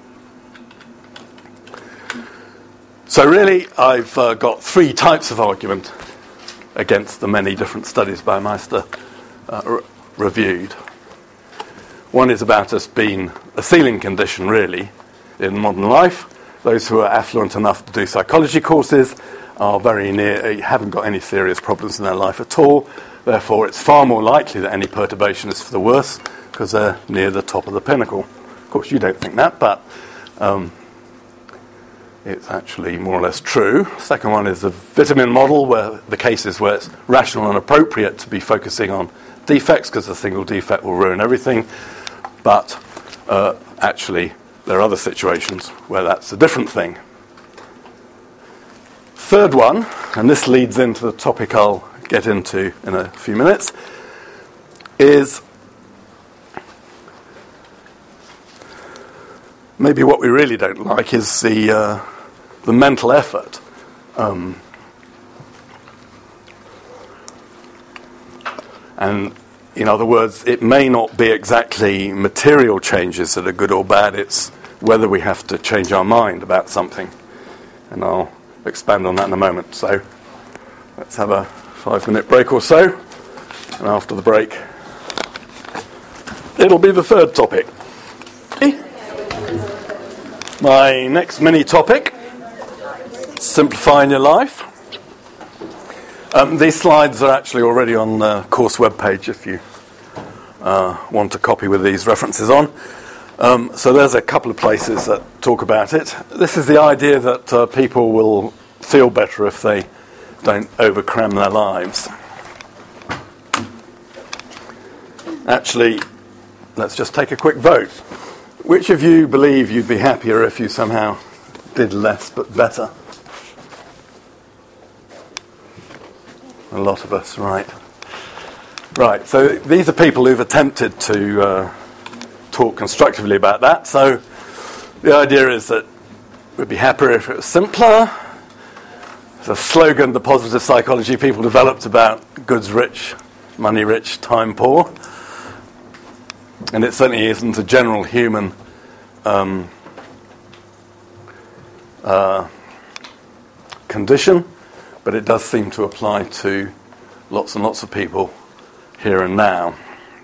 So really, I've uh, got three types of argument against the many different studies Baumeister uh, re- reviewed. One is about us being a ceiling condition, really, in modern life. Those who are affluent enough to do psychology courses are very near, haven't got any serious problems in their life at all. Therefore, it's far more likely that any perturbation is for the worse, because they're near the top of the pinnacle. Of course, you don't think that, but um, it's actually more or less true. Second one is the vitamin model, where the case is where it's rational and appropriate to be focusing on defects, because a single defect will ruin everything. But uh, actually, there are other situations where that's a different thing. Third one, and this leads into the topic I'll get into in a few minutes, is maybe what we really don't like is the uh, the mental effort. Um, and in other words, it may not be exactly material changes that are good or bad, it's whether we have to change our mind about something. And I'll expand on that in a moment. So let's have a five minute break or so, and after the break it'll be the third topic. My next mini topic, simplifying your life. Um, these slides are actually already on the course webpage if you uh, want a copy with these references on. Um, so there's a couple of places that talk about it. This is the idea that uh, people will feel better if they don't overcram their lives. Actually, let's just take a quick vote. Which of you believe you'd be happier if you somehow did less but better? A lot of us, right. Right, so these are people who've attempted to uh, talk constructively about that. So the idea is that we'd be happier if it was simpler. It's a slogan the positive psychology people developed about goods rich, money rich, time poor. And it certainly isn't a general human um, uh, condition, but it does seem to apply to lots and lots of people here and now.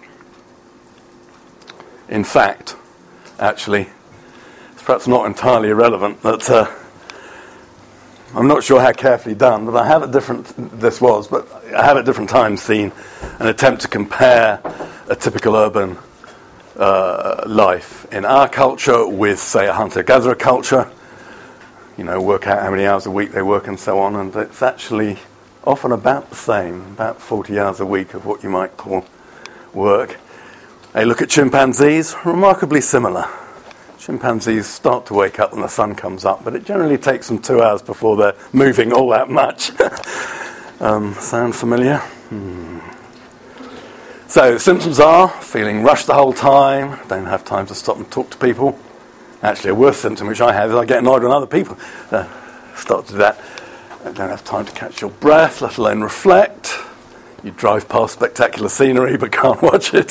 In fact, actually, it's perhaps not entirely irrelevant that uh, I'm not sure how carefully done, but I have at different this was, but I have at different times seen an attempt to compare a typical urban uh, life in our culture with, say, a hunter-gatherer culture. You know, work out how many hours a week they work and so on, and it's actually often about the same, about forty hours a week of what you might call work. They look at chimpanzees, remarkably similar. Chimpanzees start to wake up when the sun comes up, but it generally takes them two hours before they're moving all that much. um, sound familiar? Hmm. So the symptoms are feeling rushed the whole time, don't have time to stop and talk to people. Actually, a worse symptom which I have is I get annoyed when other people uh, start to do that. I don't have time to catch your breath, let alone reflect. You drive past spectacular scenery but can't watch it.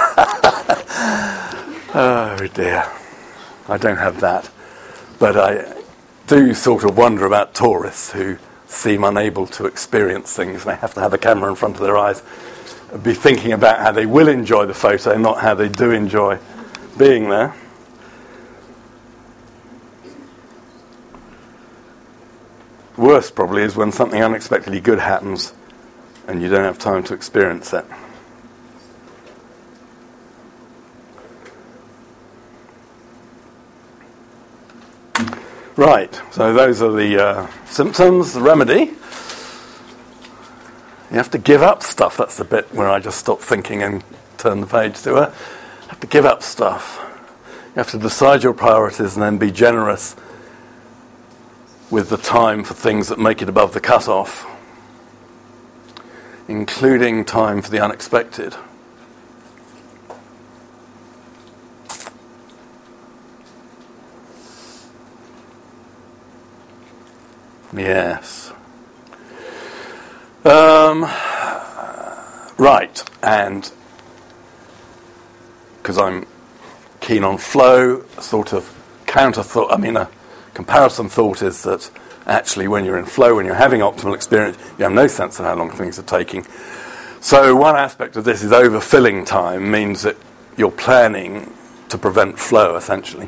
Oh dear. I don't have that. But I do sort of wonder about tourists who seem unable to experience things. They have to have a camera in front of their eyes and be thinking about how they will enjoy the photo, not how they do enjoy being there. Worse probably is when something unexpectedly good happens and you don't have time to experience it. Right, so those are the uh, symptoms. The remedy, you have to give up stuff. That's the bit where I just stop thinking and turn the page to her. You have to give up stuff. You have to decide your priorities and then be generous with the time for things that make it above the cut-off, including time for the unexpected. Yes. Um, right, and because I'm keen on flow, a sort of counter thought, I mean a comparison thought is that actually when you're in flow, when you're having optimal experience, you have no sense of how long things are taking. So one aspect of this is overfilling time, means that you're planning to prevent flow, essentially.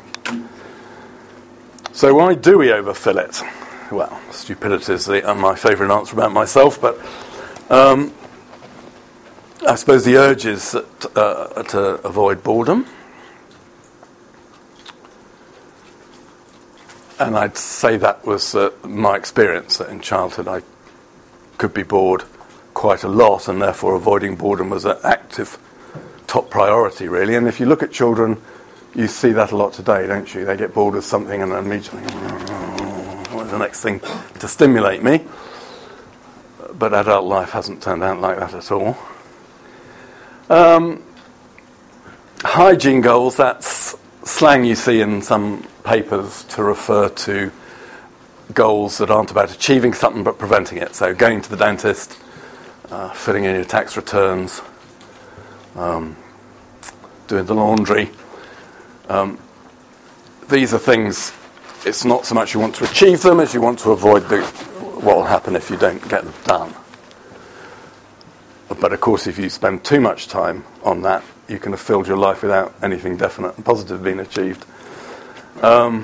So why do we overfill it? Well, stupidity is the, uh, my favourite answer about myself, but um, I suppose the urge is that, uh, to avoid boredom. And I'd say that was uh, my experience, that in childhood I could be bored quite a lot, and therefore avoiding boredom was an active top priority, really. And if you look at children, you see that a lot today, don't you? They get bored with something and immediately, what's the next thing to stimulate me? But adult life hasn't turned out like that at all. Um, hygiene goals, that's slang you see in some papers to refer to goals that aren't about achieving something but preventing it. So going to the dentist, uh, filling in your tax returns, um, doing the laundry. Um, these are things, it's not so much you want to achieve them as you want to avoid the, what will happen if you don't get them done. But of course, if you spend too much time on that, you can have filled your life without anything definite and positive being achieved. Um,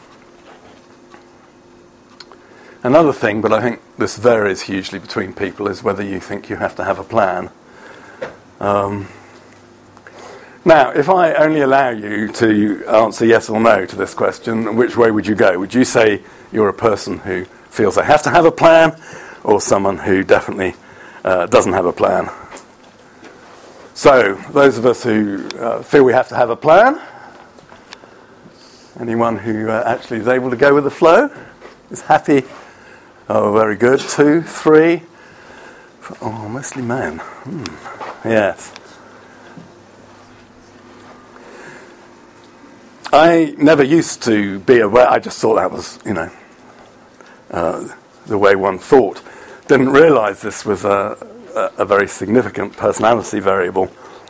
another thing, but I think this varies hugely between people, is whether you think you have to have a plan. Um, now, if I only allow you to answer yes or no to this question, which way would you go? Would you say you're a person who feels they have to have a plan, or someone who definitely uh, doesn't have a plan? So, those of us who uh, feel we have to have a plan, anyone who uh, actually is able to go with the flow, is happy? Oh, very good. Two, three. Oh, mostly men. Hmm. Yes. I never used to be aware. I just thought that was, you know, uh, the way one thought. Didn't realise this was a, a, a very significant personality variable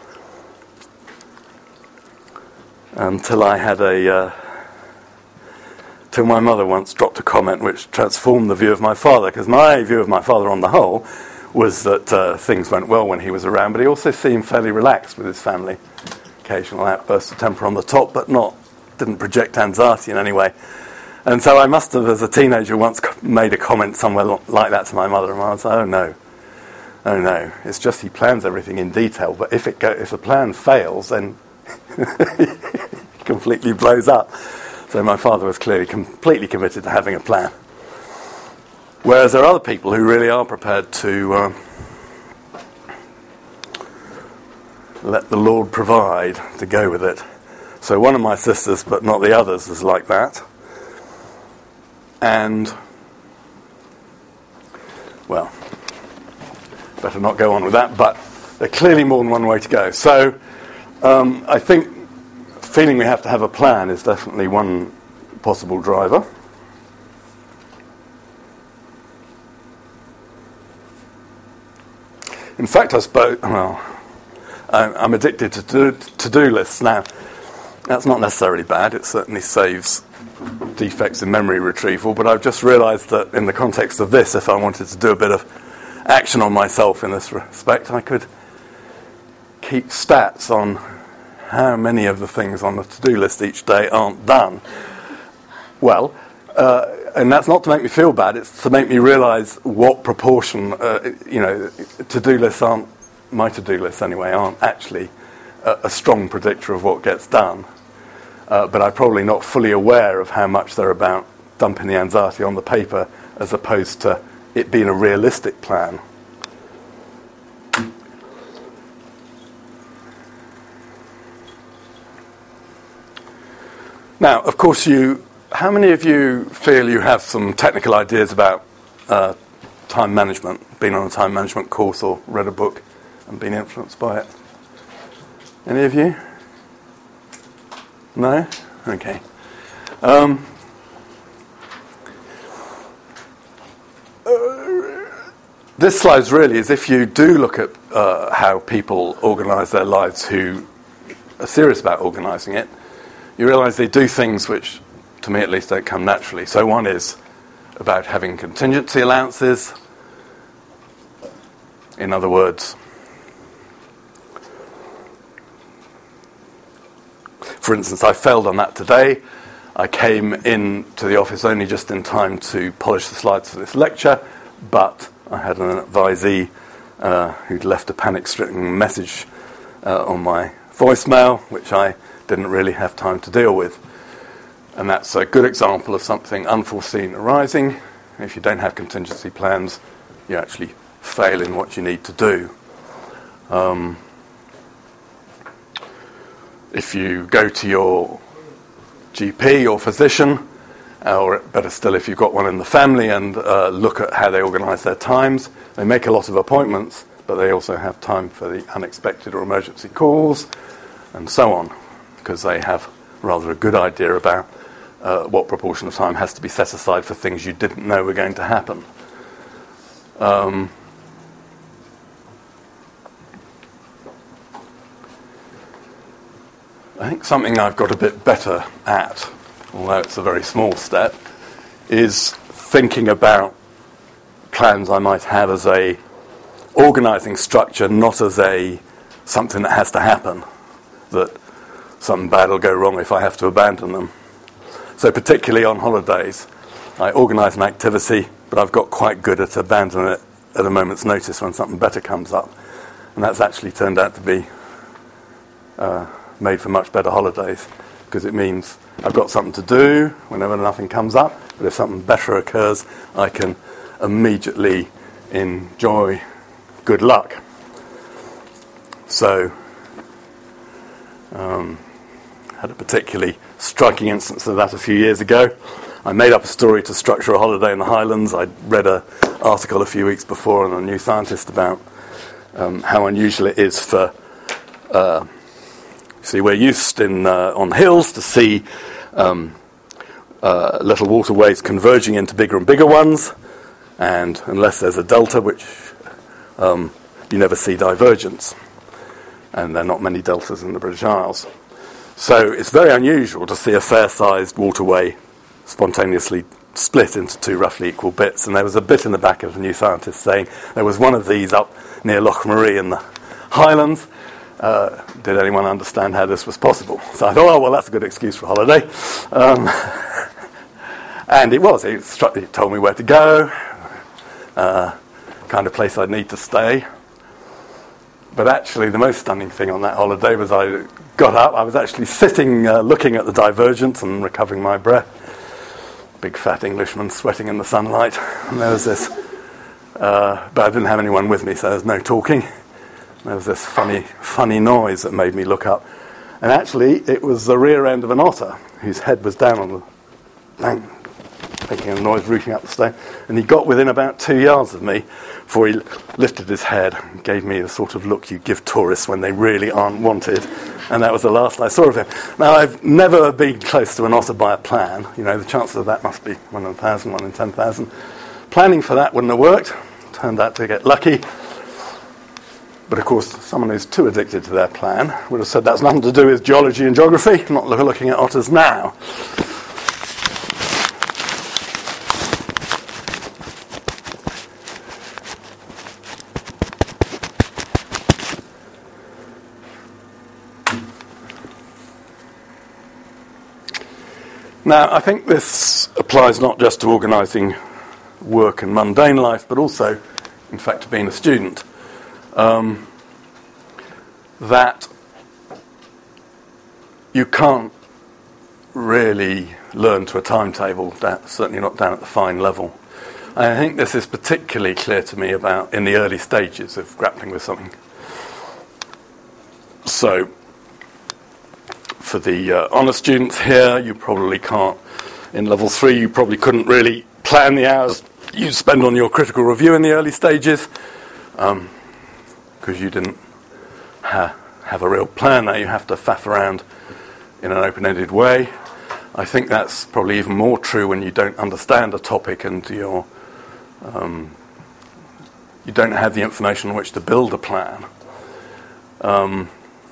until I had a. Uh, till my mother once dropped a comment which transformed the view of my father, because my view of my father on the whole was that uh, things went well when he was around, but he also seemed fairly relaxed with his family. Occasional outbursts of temper on the top, but not didn't project anxiety in any way. And so I must have, as a teenager, once made a comment somewhere like that to my mother, and I was like, oh no, oh no, it's just he plans everything in detail, but if it go, if the plan fails, then it completely blows up. So my father was clearly completely committed to having a plan. Whereas there are other people who really are prepared to uh, let the Lord provide, to go with it. So one of my sisters, but not the others, is like that. And, well, better not go on with that, but there are clearly more than one way to go. So um, I think feeling we have to have a plan is definitely one possible driver. In fact, I suppose, well, I'm addicted to do, to-do lists now. That's not necessarily bad. It certainly saves defects in memory retrieval, but I've just realised that in the context of this, if I wanted to do a bit of action on myself in this respect, I could keep stats on how many of the things on the to-do list each day aren't done. Well, uh, and that's not to make me feel bad, it's to make me realise what proportion, uh, you know, to-do lists aren't, my to-do lists anyway, aren't actually a, a strong predictor of what gets done. Uh, but I'm probably not fully aware of how much they're about dumping the anxiety on the paper as opposed to it being a realistic plan. Now, of course, you. How many of you feel you have some technical ideas about uh, time management? Been on a time management course or read a book and been influenced by it? Any of you? No? Okay. Um, uh, this slide really is if you do look at uh, how people organise their lives who are serious about organising it, you realise they do things which, to me at least, don't come naturally. So one is about having contingency allowances. In other words, for instance, I failed on that today. I came in to the office only just in time to polish the slides for this lecture, but I had an advisee uh, who'd left a panic-stricken message uh, on my voicemail, which I didn't really have time to deal with. And that's a good example of something unforeseen arising. If you don't have contingency plans, you actually fail in what you need to do. Um, if you go to your G P or physician, or better still if you've got one in the family, and uh, look at how they organise their times, they make a lot of appointments, but they also have time for the unexpected or emergency calls, and so on, because they have rather a good idea about uh, what proportion of time has to be set aside for things you didn't know were going to happen. Um, I think something I've got a bit better at, although it's a very small step, is thinking about plans I might have as a organising structure, not as a something that has to happen, that something bad will go wrong if I have to abandon them. So particularly on holidays, I organise an activity, but I've got quite good at abandoning it at a moment's notice when something better comes up. And that's actually turned out to be uh, made for much better holidays, because it means I've got something to do whenever nothing comes up, but if something better occurs, I can immediately enjoy good luck. So, um, had a particularly striking instance of that a few years ago. I made up a story to structure a holiday in the Highlands. I'd read an article a few weeks before on a New Scientist about um, how unusual it is for uh, See, we're used in uh, on hills to see um, uh, little waterways converging into bigger and bigger ones, and unless there's a delta, which um, you never see divergence, and there are not many deltas in the British Isles. So it's very unusual to see a fair-sized waterway spontaneously split into two roughly equal bits, and there was a bit in the back of the New Scientist saying there was one of these up near Loch Marie in the Highlands. Uh, did anyone understand how this was possible? So I thought, oh, well, that's a good excuse for a holiday. Um, and it was. It, struck, it told me where to go, uh, kind of place I'd need to stay. But actually, the most stunning thing on that holiday was I got up. I was actually sitting, uh, looking at the divergence and recovering my breath. Big fat Englishman sweating in the sunlight. And there was this, uh, but I didn't have anyone with me, so there was no talking. There was this funny, funny noise that made me look up. And actually, it was the rear end of an otter, whose head was down on the bang, making a noise rooting up the stone. And he got within about two yards of me before he lifted his head and gave me the sort of look you give tourists when they really aren't wanted. And that was the last I saw of him. Now, I've never been close to an otter by a plan. You know, the chances of that must be one in a thousand, one in ten thousand. Planning for that wouldn't have worked. Turned out to get lucky. But of course, someone who's too addicted to their plan would have said that's nothing to do with geology and geography, not looking at otters now. Now, I think this applies not just to organising work and mundane life, but also, in fact, to being a student. Um, that you can't really learn to a timetable, that, certainly not down at the fine level. And I think this is particularly clear to me about in the early stages of grappling with something. So, for for the uh, honour students here, you probably can't, in level three, you probably couldn't really plan the hours you spend on your critical review in the early stages, um, because you didn't ha- have a real plan. Now you have to faff around in an open-ended way. I think that's probably even more true when you don't understand a topic and you're, um, you don't have the information on which to build a plan. Um,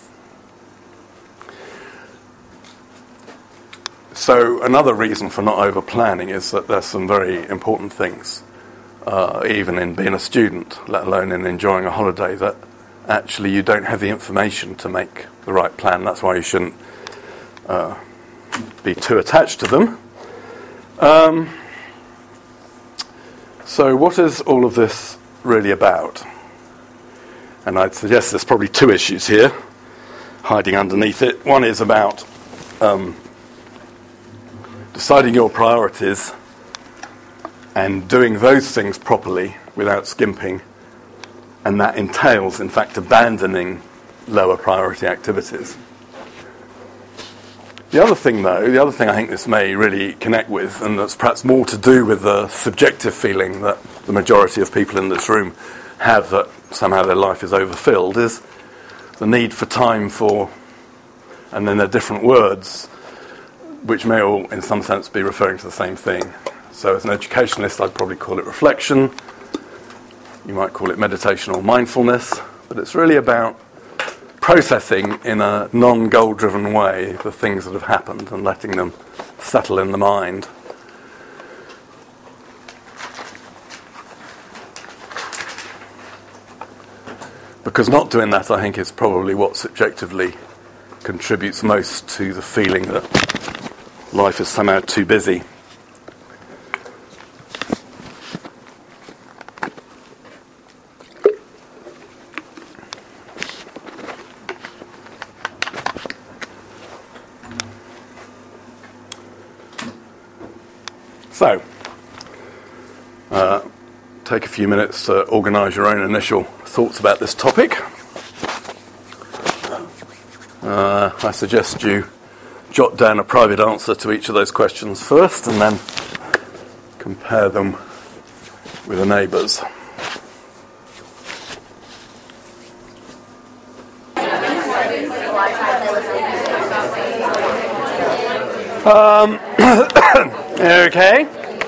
so another reason for not over-planning is that there's some very important things, uh, even in being a student, let alone in enjoying a holiday, that actually you don't have the information to make the right plan. That's why you shouldn't uh, be too attached to them. Um, so what is all of this really about? And I'd suggest there's probably two issues here hiding underneath it. One is about um, deciding your priorities and doing those things properly without skimping, and that entails, in fact, abandoning lower priority activities. The other thing, though, the other thing I think this may really connect with, and that's perhaps more to do with the subjective feeling that the majority of people in this room have that somehow their life is overfilled, is the need for time for, and then they're different words, which may all, in some sense, be referring to the same thing. So as an educationalist, I'd probably call it reflection. You might call it meditation or mindfulness, but it's really about processing in a non-goal-driven way the things that have happened and letting them settle in the mind. Because not doing that, I think, is probably what subjectively contributes most to the feeling that life is somehow too busy. So, uh, take a few minutes to organise your own initial thoughts about this topic. Uh, I suggest you jot down a private answer to each of those questions first and then compare them with the neighbours. Um, okay.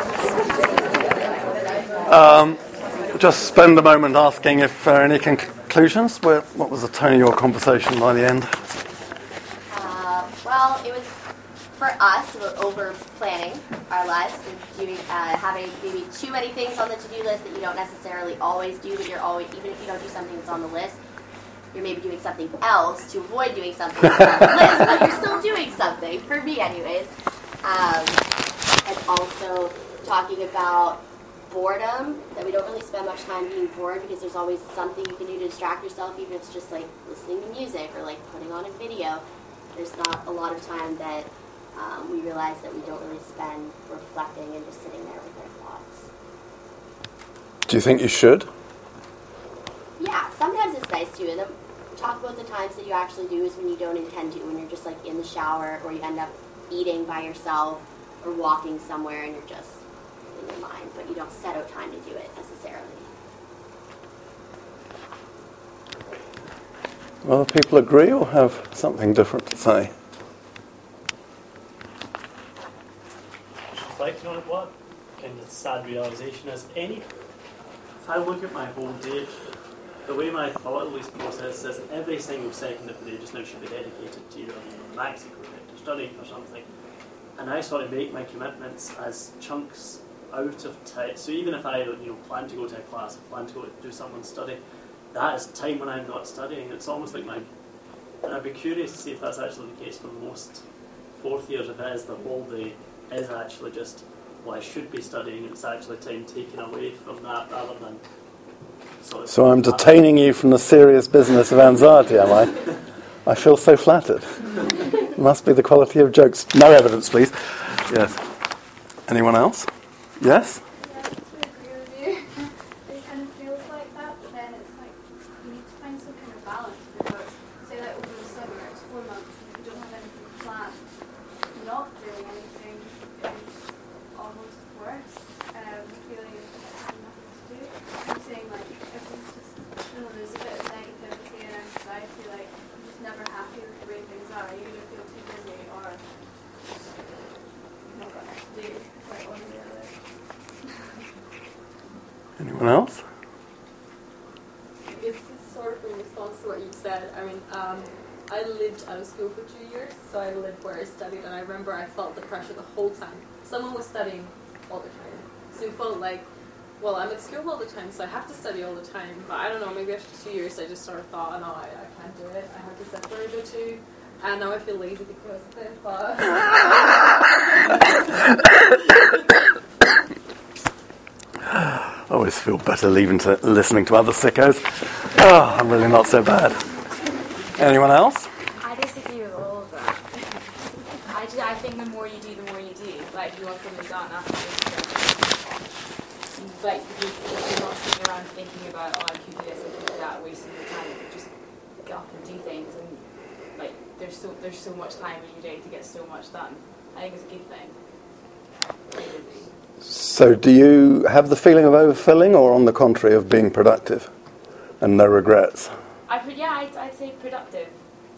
Um, just spend a moment asking if there are any conclusions. Where, what was the tone of your conversation by the end? Uh, well, it was for us about over planning our lives and doing, uh, having maybe too many things on the to-do list that you don't necessarily always do, but you're always, even if you don't do something that's on the list, you're maybe doing something else to avoid doing something that's on the list, but you're still doing something, for me anyways. Um, and also talking about boredom, that we don't really spend much time being bored because there's always something you can do to distract yourself, even if it's just like listening to music or like putting on a video. There's not a lot of time that um, we realize that we don't really spend reflecting and just sitting there with our thoughts. Do you think you should? Yeah, sometimes it's nice to. And then talk about the times that you actually do is when you don't intend to, when you're just like in the shower or you end up eating by yourself or walking somewhere and you're just in your mind, but you don't set out time to do it necessarily. Other people agree or have something different to say? Reflecting on it, what kind of sad realisation is any. If I look at my whole day, the way my thought at least process is every single second of the day just now should be dedicated to either a maxi project or studying or something. And I sort of make my commitments as chunks out of time. So even if I you know plan to go to a class, plan to go do someone's study, that is time when I'm not studying. It's almost like my. And I'd be curious to see if that's actually the case for most fourth years. If it is, the whole day is actually just, well, I should be studying. It's actually time taken away from that rather than. Sort of So I'm detaining you from the serious business of anxiety, am I? I feel so flattered. Must be the quality of jokes. No evidence, please. Yes. Anyone else? Yes? Yeah, I agree with you. It kind of feels like that, but then it's like you need to find some kind of balance because, say, like over the summer, it's four months and you don't have anything planned. it's sort of in response to what you said. I mean, um, I lived out of school for two years, so I lived where I studied, and I remember I felt the pressure the whole time. Someone was studying all the time, so it felt like, well, I'm at school all the time, so I have to study all the time. But I don't know, maybe after two years, I just sort of thought, oh, no, I, I can't do it. I have to separate the two. And now I feel lazy because of it, but... I always feel better leaving to listening to other sickos. Oh, I'm really not so bad. Anyone else? I disagree with all of that. I, just, I think the more you do, the more you do. Like, if you want something done, that's what you do. Like, if you're not sitting around thinking about, oh, I could do this, I could do that, wasting your time, you just get up and do things. And, like, there's so there's so much time in your day to get so much done. I think it's a good thing. So do you have the feeling of overfilling, or on the contrary, of being productive and no regrets? I, yeah, I'd, I'd say productive.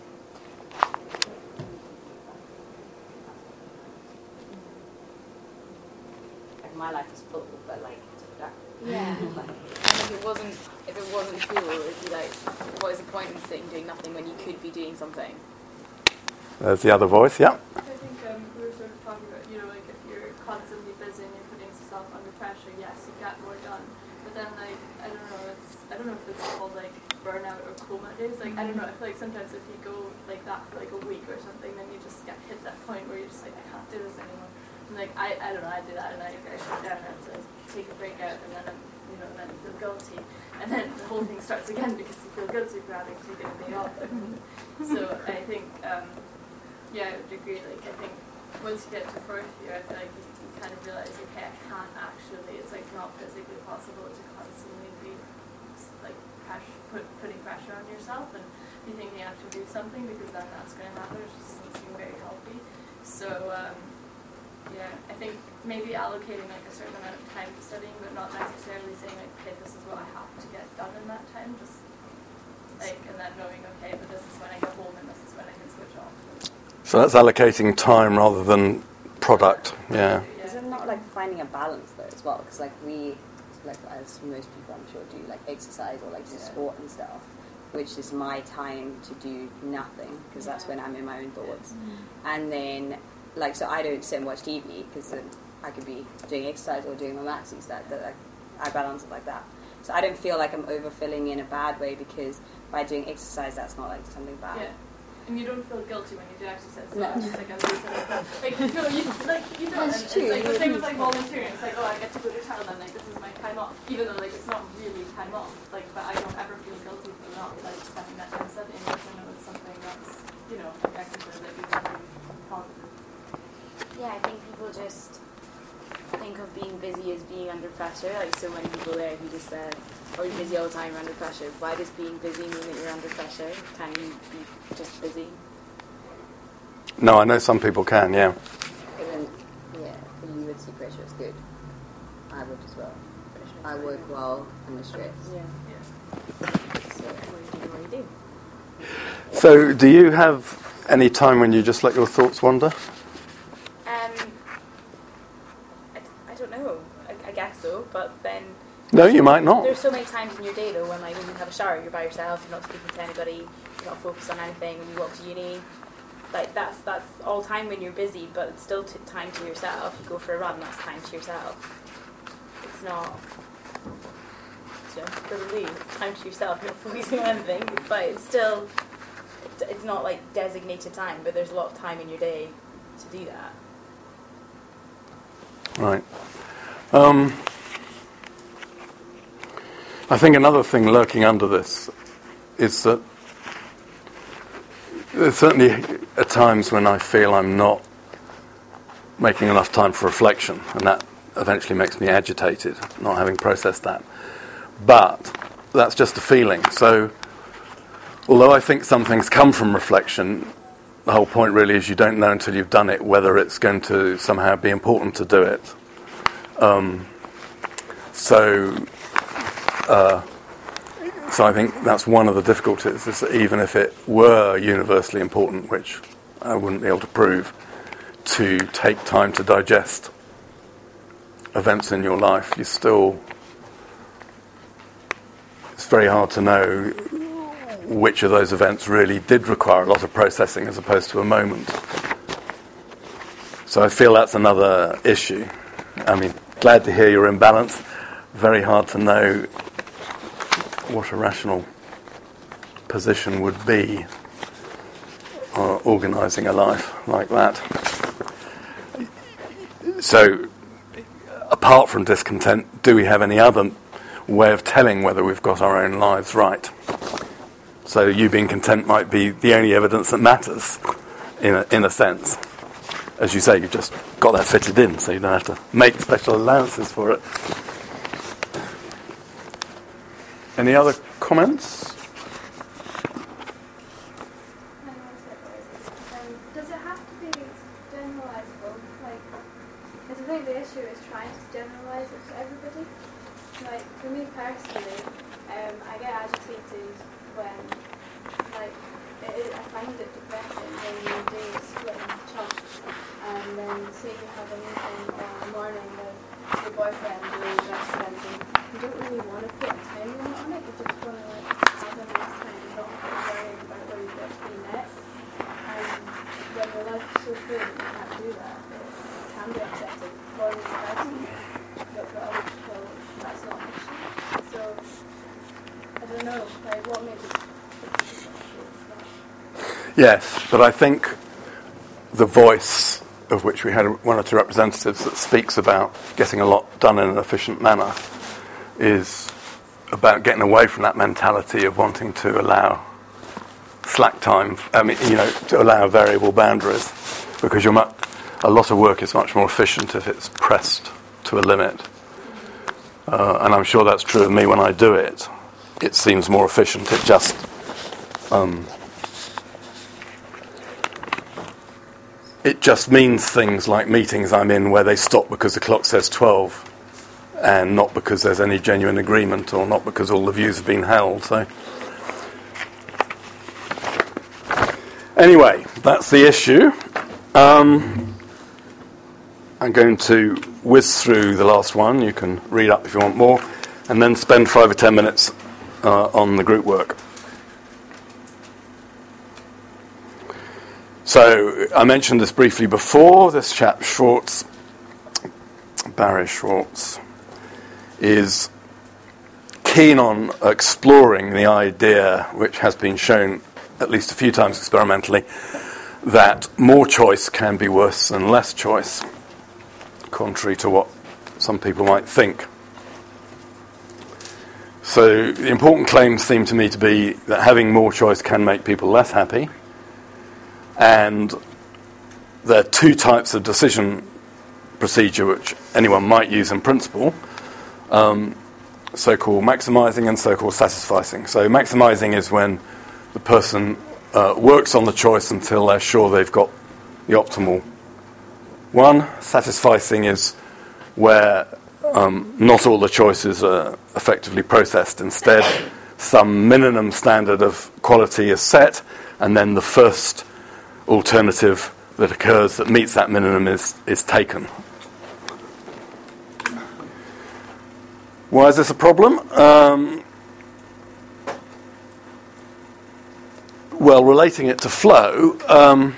Like my life is full, but like it's productive. Yeah. And if it wasn't, if it wasn't cool, it'd be like, what is the point in sitting doing nothing when you could be doing something? There's the other voice, yeah. I think um, we were sort of talking about, you know, like if you're constantly busy and you're putting yourself under pressure, yes, you get more done. But then, like, I don't know, it's, I don't know if it's called, like, burnout or coma days. Like, I don't know, I feel like sometimes if you go like that for, like, a week or something, then you just get hit that point where you're just like, I can't do this anymore. And, like, I, I don't know, I do that, and I, I shut down, and I take a break out, and then I'm, you know, then you feel guilty. And then the whole thing starts again because you feel guilty for having taken a day off. So I think, um, yeah, I would agree. Like, I think once you get to fourth year, I feel like you, you kind of realize, okay, I can't actually, it's like not physically possible to constantly be like pressure, put, putting pressure on yourself and be thinking you have to do something, because then that's going to happen. It just doesn't seem very healthy. So, um, yeah, I think maybe allocating like a certain amount of time to studying, but not necessarily saying like, okay, this is what I have to get done in that time. Just like, and then knowing, okay, but this is when I get home and this is when I can switch off. So that's allocating time rather than product, yeah. Is it not like finding a balance though as well? Because like we, like as most people I'm sure do, like exercise or like do Yeah. sport and stuff, which is my time to do nothing, because that's when I'm in my own thoughts. And then, like, so I don't sit and watch T V because I could be doing exercise or doing my maths instead. That like, I balance it like that. So I don't feel like I'm overfilling in a bad way, because by doing exercise, that's not like something bad. Yeah. And you don't feel guilty when you do exercise. No. It's like, I'm just like, no, you, like, you don't. That's And true. It's like the same with like volunteering. It's like, oh, I get to go to Thailand, like, this is my time off. Even though, like, it's not really time off. Like, but I don't ever feel guilty for not, like, spending that time studying, because I know it's something that's, you know, like, exercise, like, it's something positive. Yeah, I think people just think of being busy as being under pressure. Like so many people there who just said, oh, you're busy all the time, you're under pressure. Why does being busy mean that you're under pressure? Can you be just busy? No, I know some people can, yeah. But then, yeah, for you would see pressure as good. I would as well. I work well under stress. Yeah. Yeah. So what do you do, what do you do? So do you have any time when you just let your thoughts wander? Um, I, I don't know. I, I guess so, but then... No, you might not. There's so many times in your day, though, when like when you have a shower, you're by yourself, you're not speaking to anybody, you're not focused on anything. When you walk to uni, like that's that's all time when you're busy, but it's still t- time to yourself. You go for a run, that's time to yourself. It's not. You know, it doesn't leave. It's time to yourself. You're not focusing on anything, but it's still. It's, it's not like designated time, but there's a lot of time in your day to do that. Right. Um, I think another thing lurking under this is that there's certainly at times when I feel I'm not making enough time for reflection, and that eventually makes me agitated, not having processed that. But that's just a feeling. So although I think some things come from reflection, the whole point really is you don't know until you've done it whether it's going to somehow be important to do it. Um, so, uh, so I think that's one of the difficulties, is that even if it were universally important, which I wouldn't be able to prove, to take time to digest events in your life, you still, very hard to know which of those events really did require a lot of processing as opposed to a moment. So I feel that's another issue. I mean, glad to hear you're in balance. Very hard to know what a rational position would be uh, organising a life like that. So, apart from discontent, do we have any other way of telling whether we've got our own lives right? So you being content might be the only evidence that matters, in a, in a sense. As you say, you've just got that fitted in, so you don't have to make special allowances for it. Any other comments? Um, does it have to be generalisable? Like, because I think the issue is trying to generalise it to everybody. Like, for me personally, um, I get agitated when, like, it is, I find it depressing when your day is split into chunks, and then say you have a meeting or a morning with your boyfriend or your best friend, and you don't really want to put a time limit on it, you just want to like, have a nice time and not worry about where you've got to be next. And when your life is so full that you can't do that, it can be upsetting for you personally, but for other people, that's not an issue. So, I don't know, like, what makes it Yes, but I think the voice of which we had one or two representatives that speaks about getting a lot done in an efficient manner is about getting away from that mentality of wanting to allow slack time, I mean, you know, to allow variable boundaries, because you're mu- a lot of work is much more efficient if it's pressed to a limit. Uh, and I'm sure that's true of me when I do it. It seems more efficient. It just... Um, It just means things like meetings I'm in where they stop because the clock says twelve and not because there's any genuine agreement or not because all the views have been held. So anyway, that's the issue. Um, I'm going to whiz through the last one. You can read up if you want more, and then spend five or ten minutes uh, on the group work. So, I mentioned this briefly before. This chap, Schwartz, Barry Schwartz, is keen on exploring the idea, which has been shown at least a few times experimentally, that more choice can be worse than less choice, contrary to what some people might think. So, the important claims seem to me to be that having more choice can make people less happy. And there are two types of decision procedure which anyone might use in principle, um, so-called maximising and so-called satisficing. So maximising is when the person uh, works on the choice until they're sure they've got the optimal one. Satisficing is where um, not all the choices are effectively processed. Instead, some minimum standard of quality is set, and then the first alternative that occurs that meets that minimum is, is taken. Why is this a problem? Um, well, relating it to flow, um,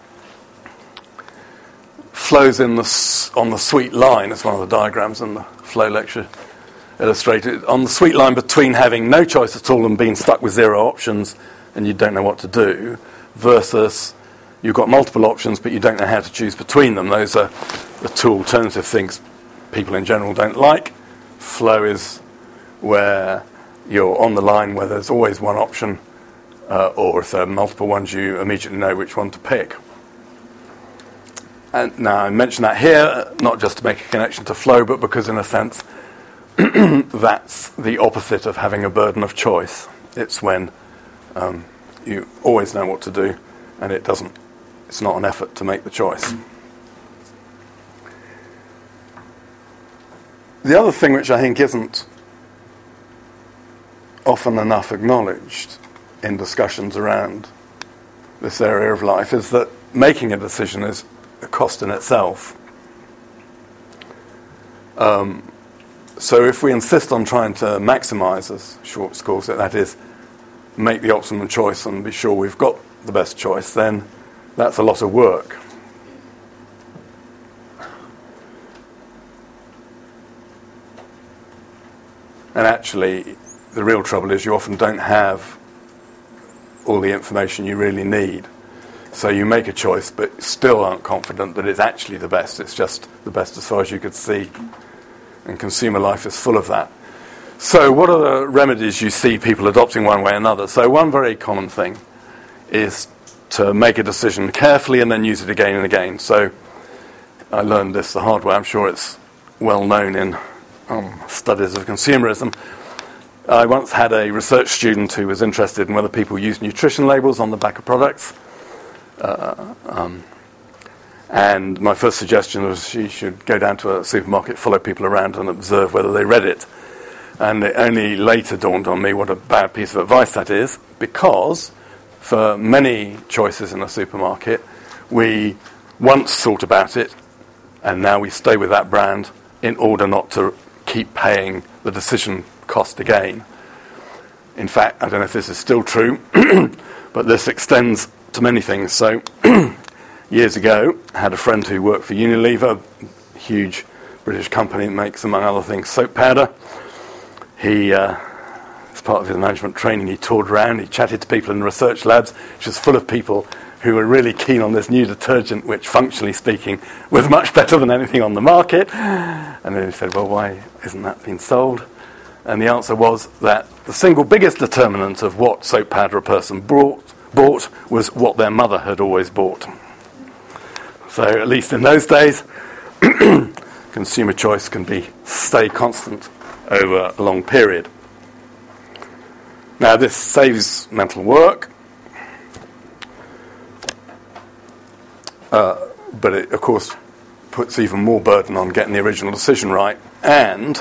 flow's in the, on the sweet line, it's one of the diagrams in the flow lecture illustrated, on the sweet line between having no choice at all and being stuck with zero options and you don't know what to do, versus you've got multiple options, but you don't know how to choose between them. Those are the two alternative things people in general don't like. Flow is where you're on the line where there's always one option, uh, or if there are multiple ones, you immediately know which one to pick. And now I mention that here, not just to make a connection to flow, but because in a sense that's the opposite of having a burden of choice. It's when um, you always know what to do, and it doesn't. It's not an effort to make the choice. The other thing which I think isn't often enough acknowledged in discussions around this area of life is that making a decision is a cost in itself. Um, so if we insist on trying to maximise, as Schwartz calls it, that is, make the optimum choice and be sure we've got the best choice, then that's a lot of work. And actually, the real trouble is you often don't have all the information you really need. So you make a choice, but still aren't confident that it's actually the best. It's just the best as far as you could see. And consumer life is full of that. So what are the remedies you see people adopting one way or another? So one very common thing is to make a decision carefully and then use it again and again. So I learned this the hard way. I'm sure it's well known in um, studies of consumerism. I once had a research student who was interested in whether people use nutrition labels on the back of products. Uh, um, and my first suggestion was she should go down to a supermarket, follow people around and observe whether they read it. And it only later dawned on me what a bad piece of advice that is, because for many choices in a supermarket, we once thought about it, and now we stay with that brand in order not to keep paying the decision cost again. In fact, I don't know if this is still true, but this extends to many things. So years ago, I had a friend who worked for Unilever, a huge British company that makes, among other things, soap powder. He, uh, as part of his management training, he toured around, he chatted to people in the research labs, which was full of people who were really keen on this new detergent, which, functionally speaking, was much better than anything on the market. And then he said, well, why isn't that being sold? And the answer was that the single biggest determinant of what soap powder a person brought, bought was what their mother had always bought. So at least in those days, consumer choice can be stay constant over a long period. Now this saves mental work, uh, but it of course puts even more burden on getting the original decision right, and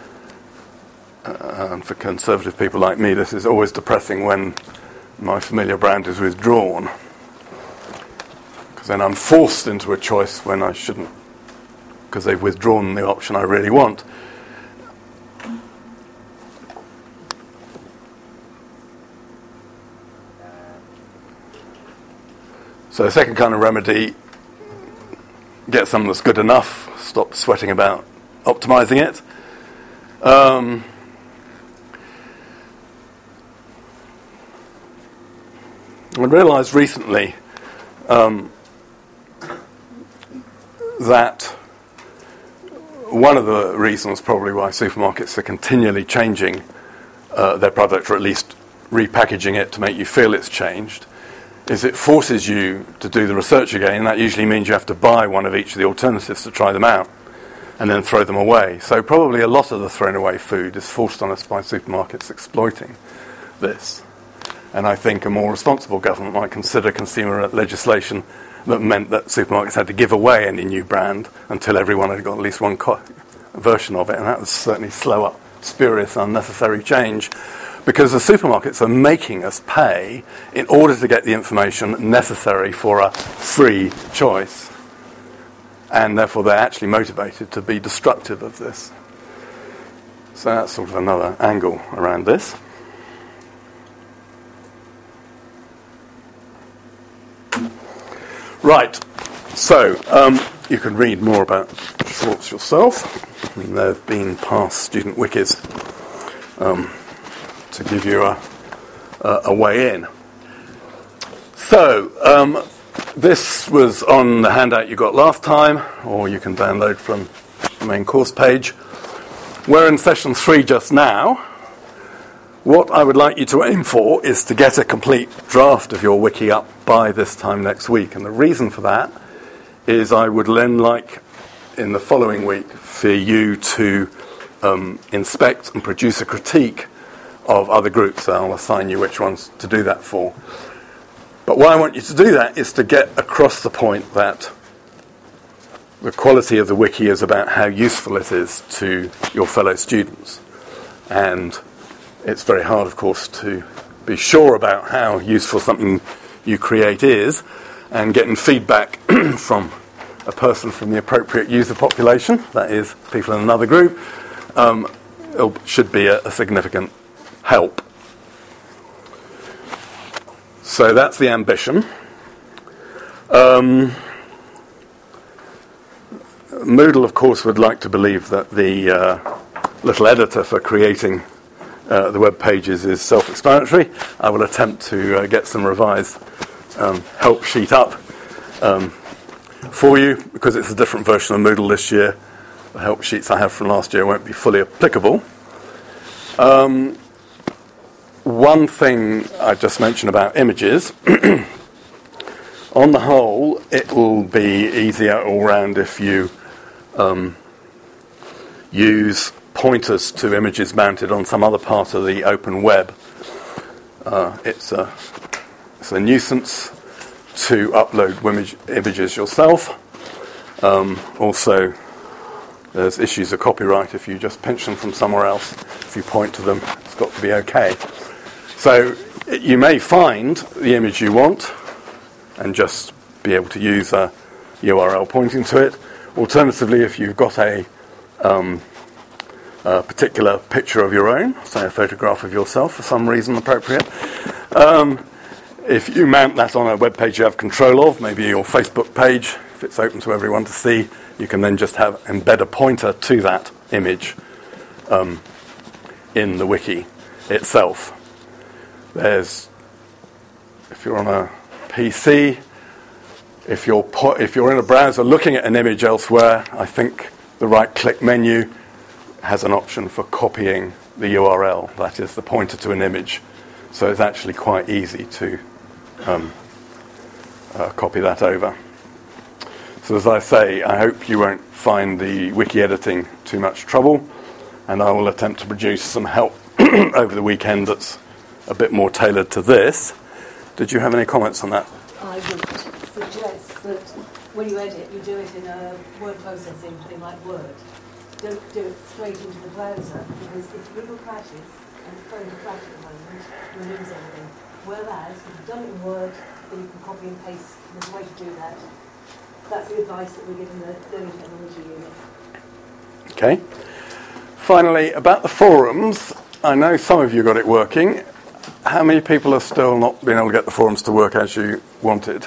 uh, and for conservative people like me, this is always depressing when my familiar brand is withdrawn, because then I'm forced into a choice when I shouldn't, because they've withdrawn the option I really want. So the second kind of remedy, get something that's good enough, stop sweating about optimizing it. Um, I realised recently um, that one of the reasons probably why supermarkets are continually changing uh, their product, or at least repackaging it to make you feel it's changed, is it forces you to do the research again, and that usually means you have to buy one of each of the alternatives to try them out and then throw them away. So probably a lot of the thrown away food is forced on us by supermarkets exploiting this. And I think a more responsible government might consider consumer legislation that meant that supermarkets had to give away any new brand until everyone had got at least one co- version of it, and that would certainly slow up spurious, unnecessary change. Because the supermarkets are making us pay in order to get the information necessary for a free choice. And therefore they're actually motivated to be destructive of this. So that's sort of another angle around this. Right. So um, you can read more about Schwartz yourself. I mean, there have been past student wikis Um, to give you a, a, a way in. So, um, this was on the handout you got last time, or you can download from the main course page. We're in session three just now. What I would like you to aim for is to get a complete draft of your wiki up by this time next week. And the reason for that is I would then like, in the following week, for you to um, inspect and produce a critique of other groups. So I'll assign you which ones to do that for. But why I want you to do that is to get across the point that the quality of the wiki is about how useful it is to your fellow students. And it's very hard, of course, to be sure about how useful something you create is, and getting feedback from a person from the appropriate user population, that is, people in another group, um, it should be a, a significant help. So that's the ambition. Um, Moodle, of course, would like to believe that the uh, little editor for creating uh, the web pages is self-explanatory. I will attempt to uh, get some revised um, help sheet up um, for you, because it's a different version of Moodle this year. The help sheets I have from last year won't be fully applicable. Um, one thing I just mentioned about images, on the whole, it will be easier all round if you um, use pointers to images mounted on some other part of the open web. Uh, it's, a, it's a nuisance to upload image, images yourself. Um, also, there's issues of copyright if you just pinch them from somewhere else. If you point to them, it's got to be okay. So you may find the image you want and just be able to use a U R L pointing to it. Alternatively, if you've got a, um, a particular picture of your own, say a photograph of yourself for some reason appropriate, um, if you mount that on a web page you have control of, maybe your Facebook page, if it's open to everyone to see, you can then just have embed a pointer to that image um, in the wiki itself. There's, if you're on a P C, if you're po- if you're in a browser looking at an image elsewhere, I think the right-click menu has an option for copying the U R L, that is the pointer to an image. So it's actually quite easy to um, uh, copy that over. So as I say, I hope you won't find the wiki editing too much trouble, and I will attempt to produce some help over the weekend that's a bit more tailored to this. Did you have any comments on that? I would suggest that when you edit, you do it in a word processing thing like Word. Don't do it straight into the browser, because if Google crashes, and it's prone to crash at the moment, you'll lose everything. Whereas, if you've done it in Word, then you can copy and paste. There's a way to do that. That's the advice that we give in the Learning Technology Unit. Okay. Finally, about the forums, I know some of you got it working. How many people have still not been able to get the forums to work as you wanted?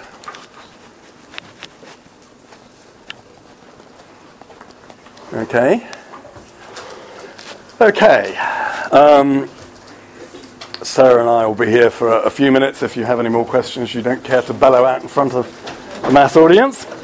Okay. Okay. Um, Sarah and I will be here for a, a few minutes if you have any more questions you don't care to bellow out in front of the mass audience.